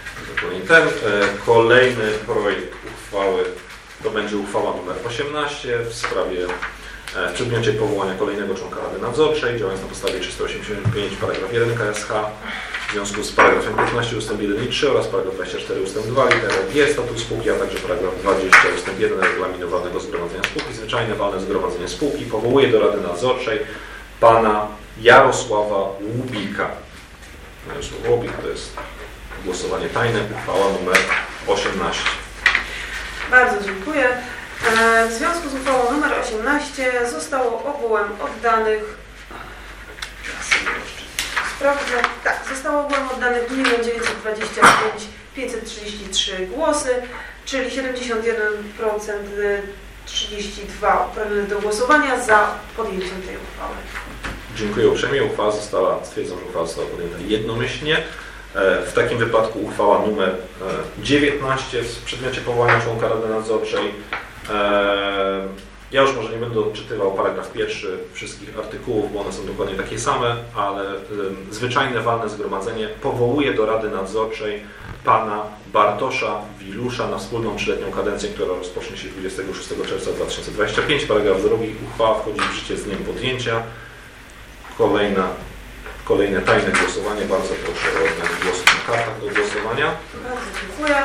[SPEAKER 5] Kolejny projekt uchwały to będzie uchwała nr 18 w sprawie w przedmiocie powołania kolejnego członka Rady Nadzorczej, działając na podstawie 385 paragraf 1 KSH w związku z paragrafem 15 ustęp 1 i 3 oraz paragraf 24 ustęp 2 litera G statutu spółki, a także paragraf 20 ustęp 1 regulaminu walnego zgromadzenia spółki, zwyczajne walne zgromadzenie spółki powołuje do Rady Nadzorczej pana Jarosława Łubika. Jarosław Łubik to jest głosowanie tajne, uchwała numer 18.
[SPEAKER 4] Bardzo dziękuję. W związku z uchwałą nr 18 zostało ogółem oddanych, zostało ogółem oddanych 1 925 533 głosy, czyli 71% 32 uprawnionych do głosowania za podjęciem tej uchwały.
[SPEAKER 5] Dziękuję uprzejmie. Stwierdzam, że uchwała została podjęta jednomyślnie. W takim wypadku uchwała numer 19 w przedmiocie powołania członka Rady Nadzorczej. Ja już może nie będę odczytywał paragraf pierwszy wszystkich artykułów, bo one są dokładnie takie same, ale zwyczajne walne zgromadzenie powołuje do Rady Nadzorczej pana Bartosza Wilusza na wspólną 3-letnią kadencję, która rozpocznie się 26 czerwca 2025. Paragraf drugi. Uchwała wchodzi w życie z dniem podjęcia. Kolejne tajne głosowanie. Bardzo proszę o oddanie głosu na kartach do głosowania.
[SPEAKER 4] Bardzo dziękuję.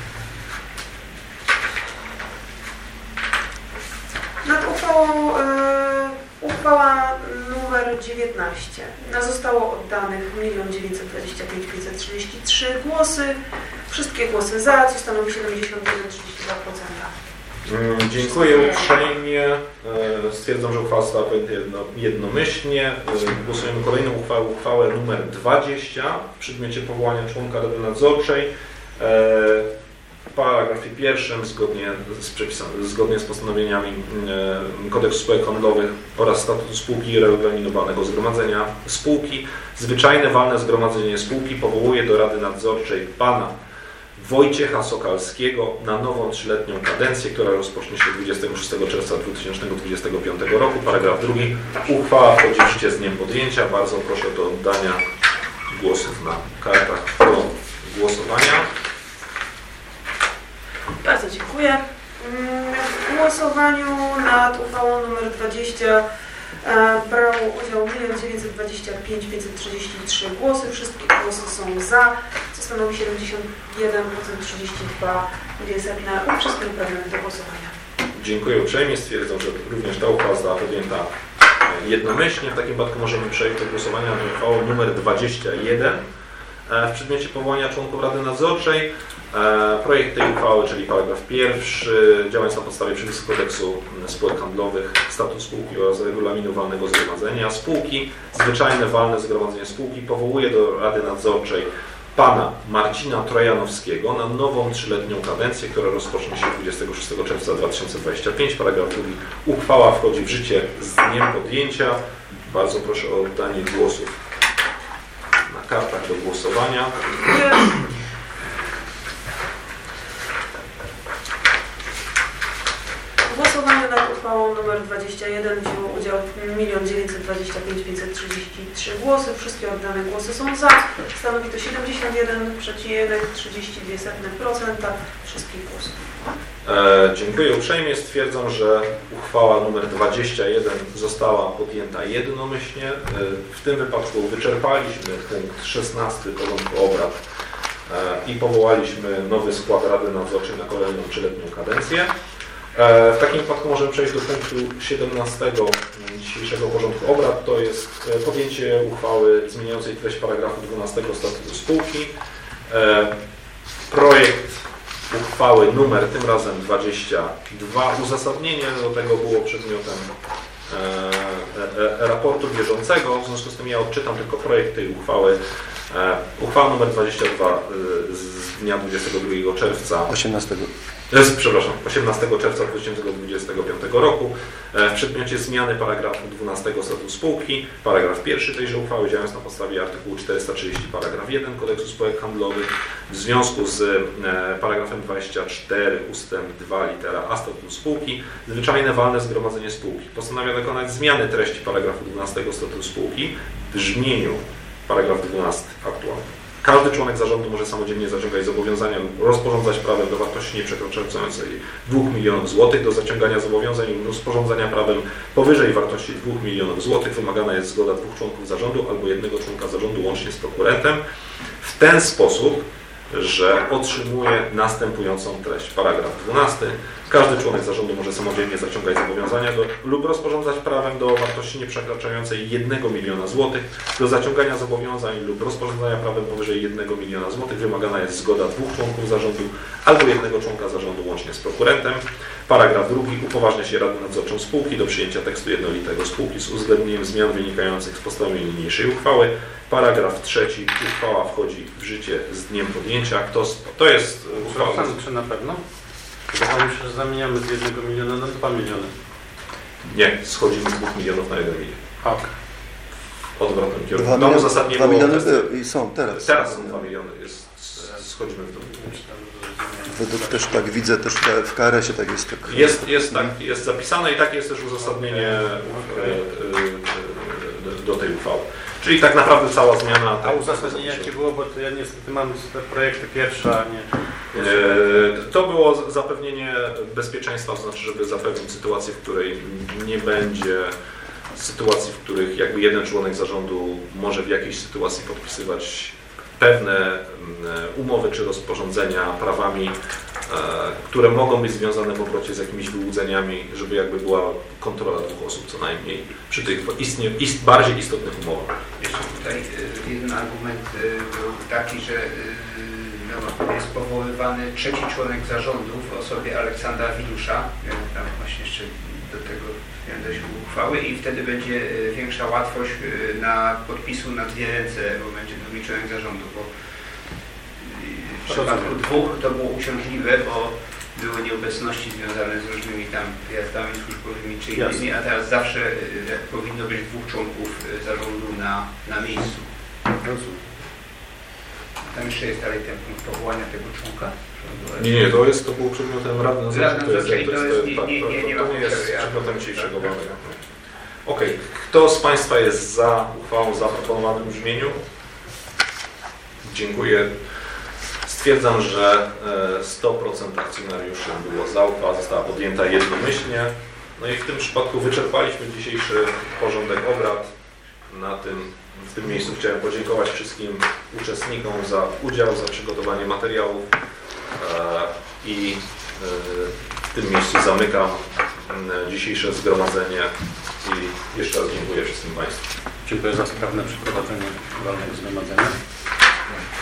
[SPEAKER 4] Nad uchwałą uchwała numer 19. Zostało oddanych 1 925 533 głosy. Wszystkie głosy za, co stanowi 71,32%.
[SPEAKER 5] Dziękuję uprzejmie. Stwierdzam, że uchwała została podjęta jednomyślnie. Głosujemy kolejną uchwałę numer 20 w przedmiocie powołania członka Rady Nadzorczej. W paragrafie pierwszym zgodnie z postanowieniami Kodeksu Spółek Handlowych oraz statutu spółki i regulaminowanego zgromadzenia spółki, zwyczajne walne zgromadzenie spółki powołuje do Rady Nadzorczej pana Wojciecha Sokalskiego na nową 3-letnią kadencję, która rozpocznie się 26 czerwca 2025 roku. Paragraf drugi. Uchwała wchodzi w życie z dniem podjęcia. Bardzo proszę do oddania głosów na kartach do głosowania.
[SPEAKER 4] Bardzo dziękuję. W głosowaniu nad uchwałą nr 20 brało udział 1 925 533 głosy. Wszystkie głosy są za, co stanowi 71,32%. Wszystkie uprawnione do głosowania.
[SPEAKER 5] Dziękuję uprzejmie. Stwierdzam, że również ta uchwała została podjęta jednomyślnie. W takim wypadku możemy przejść do głosowania nad uchwałą nr 21 w przedmiocie powołania członków Rady Nadzorczej. Projekt tej uchwały, czyli paragraf pierwszy, działając na podstawie przepisów Kodeksu Spółek Handlowych, statut spółki oraz regulaminu walnego zgromadzenia spółki, zwyczajne walne zgromadzenie spółki powołuje do Rady Nadzorczej pana Marcina Trojanowskiego na nową 3-letnią kadencję, która rozpocznie się 26 czerwca 2025. Paragraf drugi. Uchwała wchodzi w życie z dniem podjęcia. Bardzo proszę o oddanie głosów na kartach do głosowania.
[SPEAKER 4] W głosowaniu nad uchwałą nr 21 wzięło udział 1 925 533 głosy. Wszystkie oddane głosy są za. Stanowi to 71,32% wszystkich głosów.
[SPEAKER 5] Dziękuję uprzejmie. Stwierdzam, że uchwała nr 21 została podjęta jednomyślnie. W tym wypadku wyczerpaliśmy punkt 16 porządku obrad i powołaliśmy nowy skład Rady Nadzorczej na kolejną 3-letnią kadencję. W takim wypadku możemy przejść do punktu 17 dzisiejszego porządku obrad. To jest podjęcie uchwały zmieniającej treść paragrafu 12 statutu spółki. Projekt uchwały numer tym razem 22. Uzasadnienie do tego było przedmiotem raportu bieżącego. W związku z tym ja odczytam tylko projekt tej uchwały. Uchwała numer 22 z dnia 22 czerwca 18 czerwca 2025 roku w przedmiocie zmiany paragrafu 12 statutu spółki. Paragraf pierwszy tejże uchwały, działając na podstawie artykułu 430 paragraf 1 Kodeksu Spółek Handlowych w związku z paragrafem 24 ustęp 2 litera a statutu spółki, zwyczajne walne zgromadzenie spółki postanawia dokonać zmiany treści paragrafu 12 statutu spółki w brzmieniu paragraf 12 aktualny. Każdy członek zarządu może samodzielnie zaciągać zobowiązania lub rozporządzać prawem do wartości nieprzekraczającej 2 milionów złotych do zaciągania zobowiązań lub rozporządzania prawem powyżej wartości 2 milionów złotych. Wymagana jest zgoda 2 członków zarządu albo 1 członka zarządu łącznie z prokurentem w ten sposób, że otrzymuje następującą treść. Paragraf 12. Każdy członek zarządu może samodzielnie zaciągać zobowiązania lub rozporządzać prawem do wartości nieprzekraczającej 1 miliona złotych. Do zaciągania zobowiązań lub rozporządzania prawem powyżej 1 miliona złotych wymagana jest zgoda 2 członków zarządu albo 1 członka zarządu łącznie z prokurentem. Paragraf 2. Upoważnia się Radę Nadzorczą spółki do przyjęcia tekstu jednolitego spółki z uwzględnieniem zmian wynikających z postanowień niniejszej uchwały. Paragraf 3. Uchwała wchodzi w życie z dniem podjęcia. To jest uchwała.
[SPEAKER 6] Czy na pewno? Wydawało mi się, że zamieniamy z 1 miliona na 2 miliony.
[SPEAKER 5] Nie, schodzimy z 2 milionów na 1 milion.
[SPEAKER 6] Ok.
[SPEAKER 5] W odwrotnym kierunku.
[SPEAKER 3] 2 miliony,
[SPEAKER 5] zasadnie
[SPEAKER 3] 2
[SPEAKER 5] było
[SPEAKER 3] miliony i są teraz.
[SPEAKER 5] Teraz są 2 miliony. Schodzimy w dół.
[SPEAKER 3] Według też tak widzę, też w KRS-ie tak jest.
[SPEAKER 5] Jest zapisane i takie jest też uzasadnienie do tej uchwały. Czyli tak naprawdę cała zmiana...
[SPEAKER 6] A uzasadnienie jakie było, bo to ja niestety mam te projekty pierwsze, a nie...
[SPEAKER 5] To było zapewnienie bezpieczeństwa, to znaczy, żeby zapewnić sytuację, w której nie będzie sytuacji, w których jakby jeden członek zarządu może w jakiejś sytuacji podpisywać pewne umowy czy rozporządzenia prawami, które mogą być związane w obrocie z jakimiś wyłudzeniami, żeby jakby była kontrola 2 osób co najmniej przy tych bardziej istotnych umowach.
[SPEAKER 2] Jeszcze tutaj jeden argument był taki, że jest powoływany 3. członek zarządu w osobie Aleksandra Widusza. Tam właśnie jeszcze do tego miałem dość uchwały i wtedy będzie większa łatwość na podpisu na 2 ręce, bo będzie drugi członek zarządu, bo w przypadku 2 to było uciążliwe, bo były nieobecności związane z różnymi tam wyjazdami służbowymi czy innymi, a teraz zawsze powinno być 2 członków zarządu na miejscu. Tam jeszcze jest dalej ten punkt powołania tego członka.
[SPEAKER 5] Nie, to było przedmiotem Rady Nadzorczej. To nie jest przedmiotem dzisiejszego badania. Okej. Kto z Państwa jest za uchwałą w zaproponowanym brzmieniu? Dziękuję. Stwierdzam, że 100% akcjonariuszy było za, uchwała została podjęta jednomyślnie. No i w tym przypadku wyczerpaliśmy dzisiejszy porządek obrad. W tym miejscu chciałem podziękować wszystkim uczestnikom za udział, za przygotowanie materiałów i w tym miejscu zamykam dzisiejsze zgromadzenie i jeszcze raz dziękuję wszystkim Państwu.
[SPEAKER 6] Dziękuję za sprawne przeprowadzenie walnego zgromadzenia.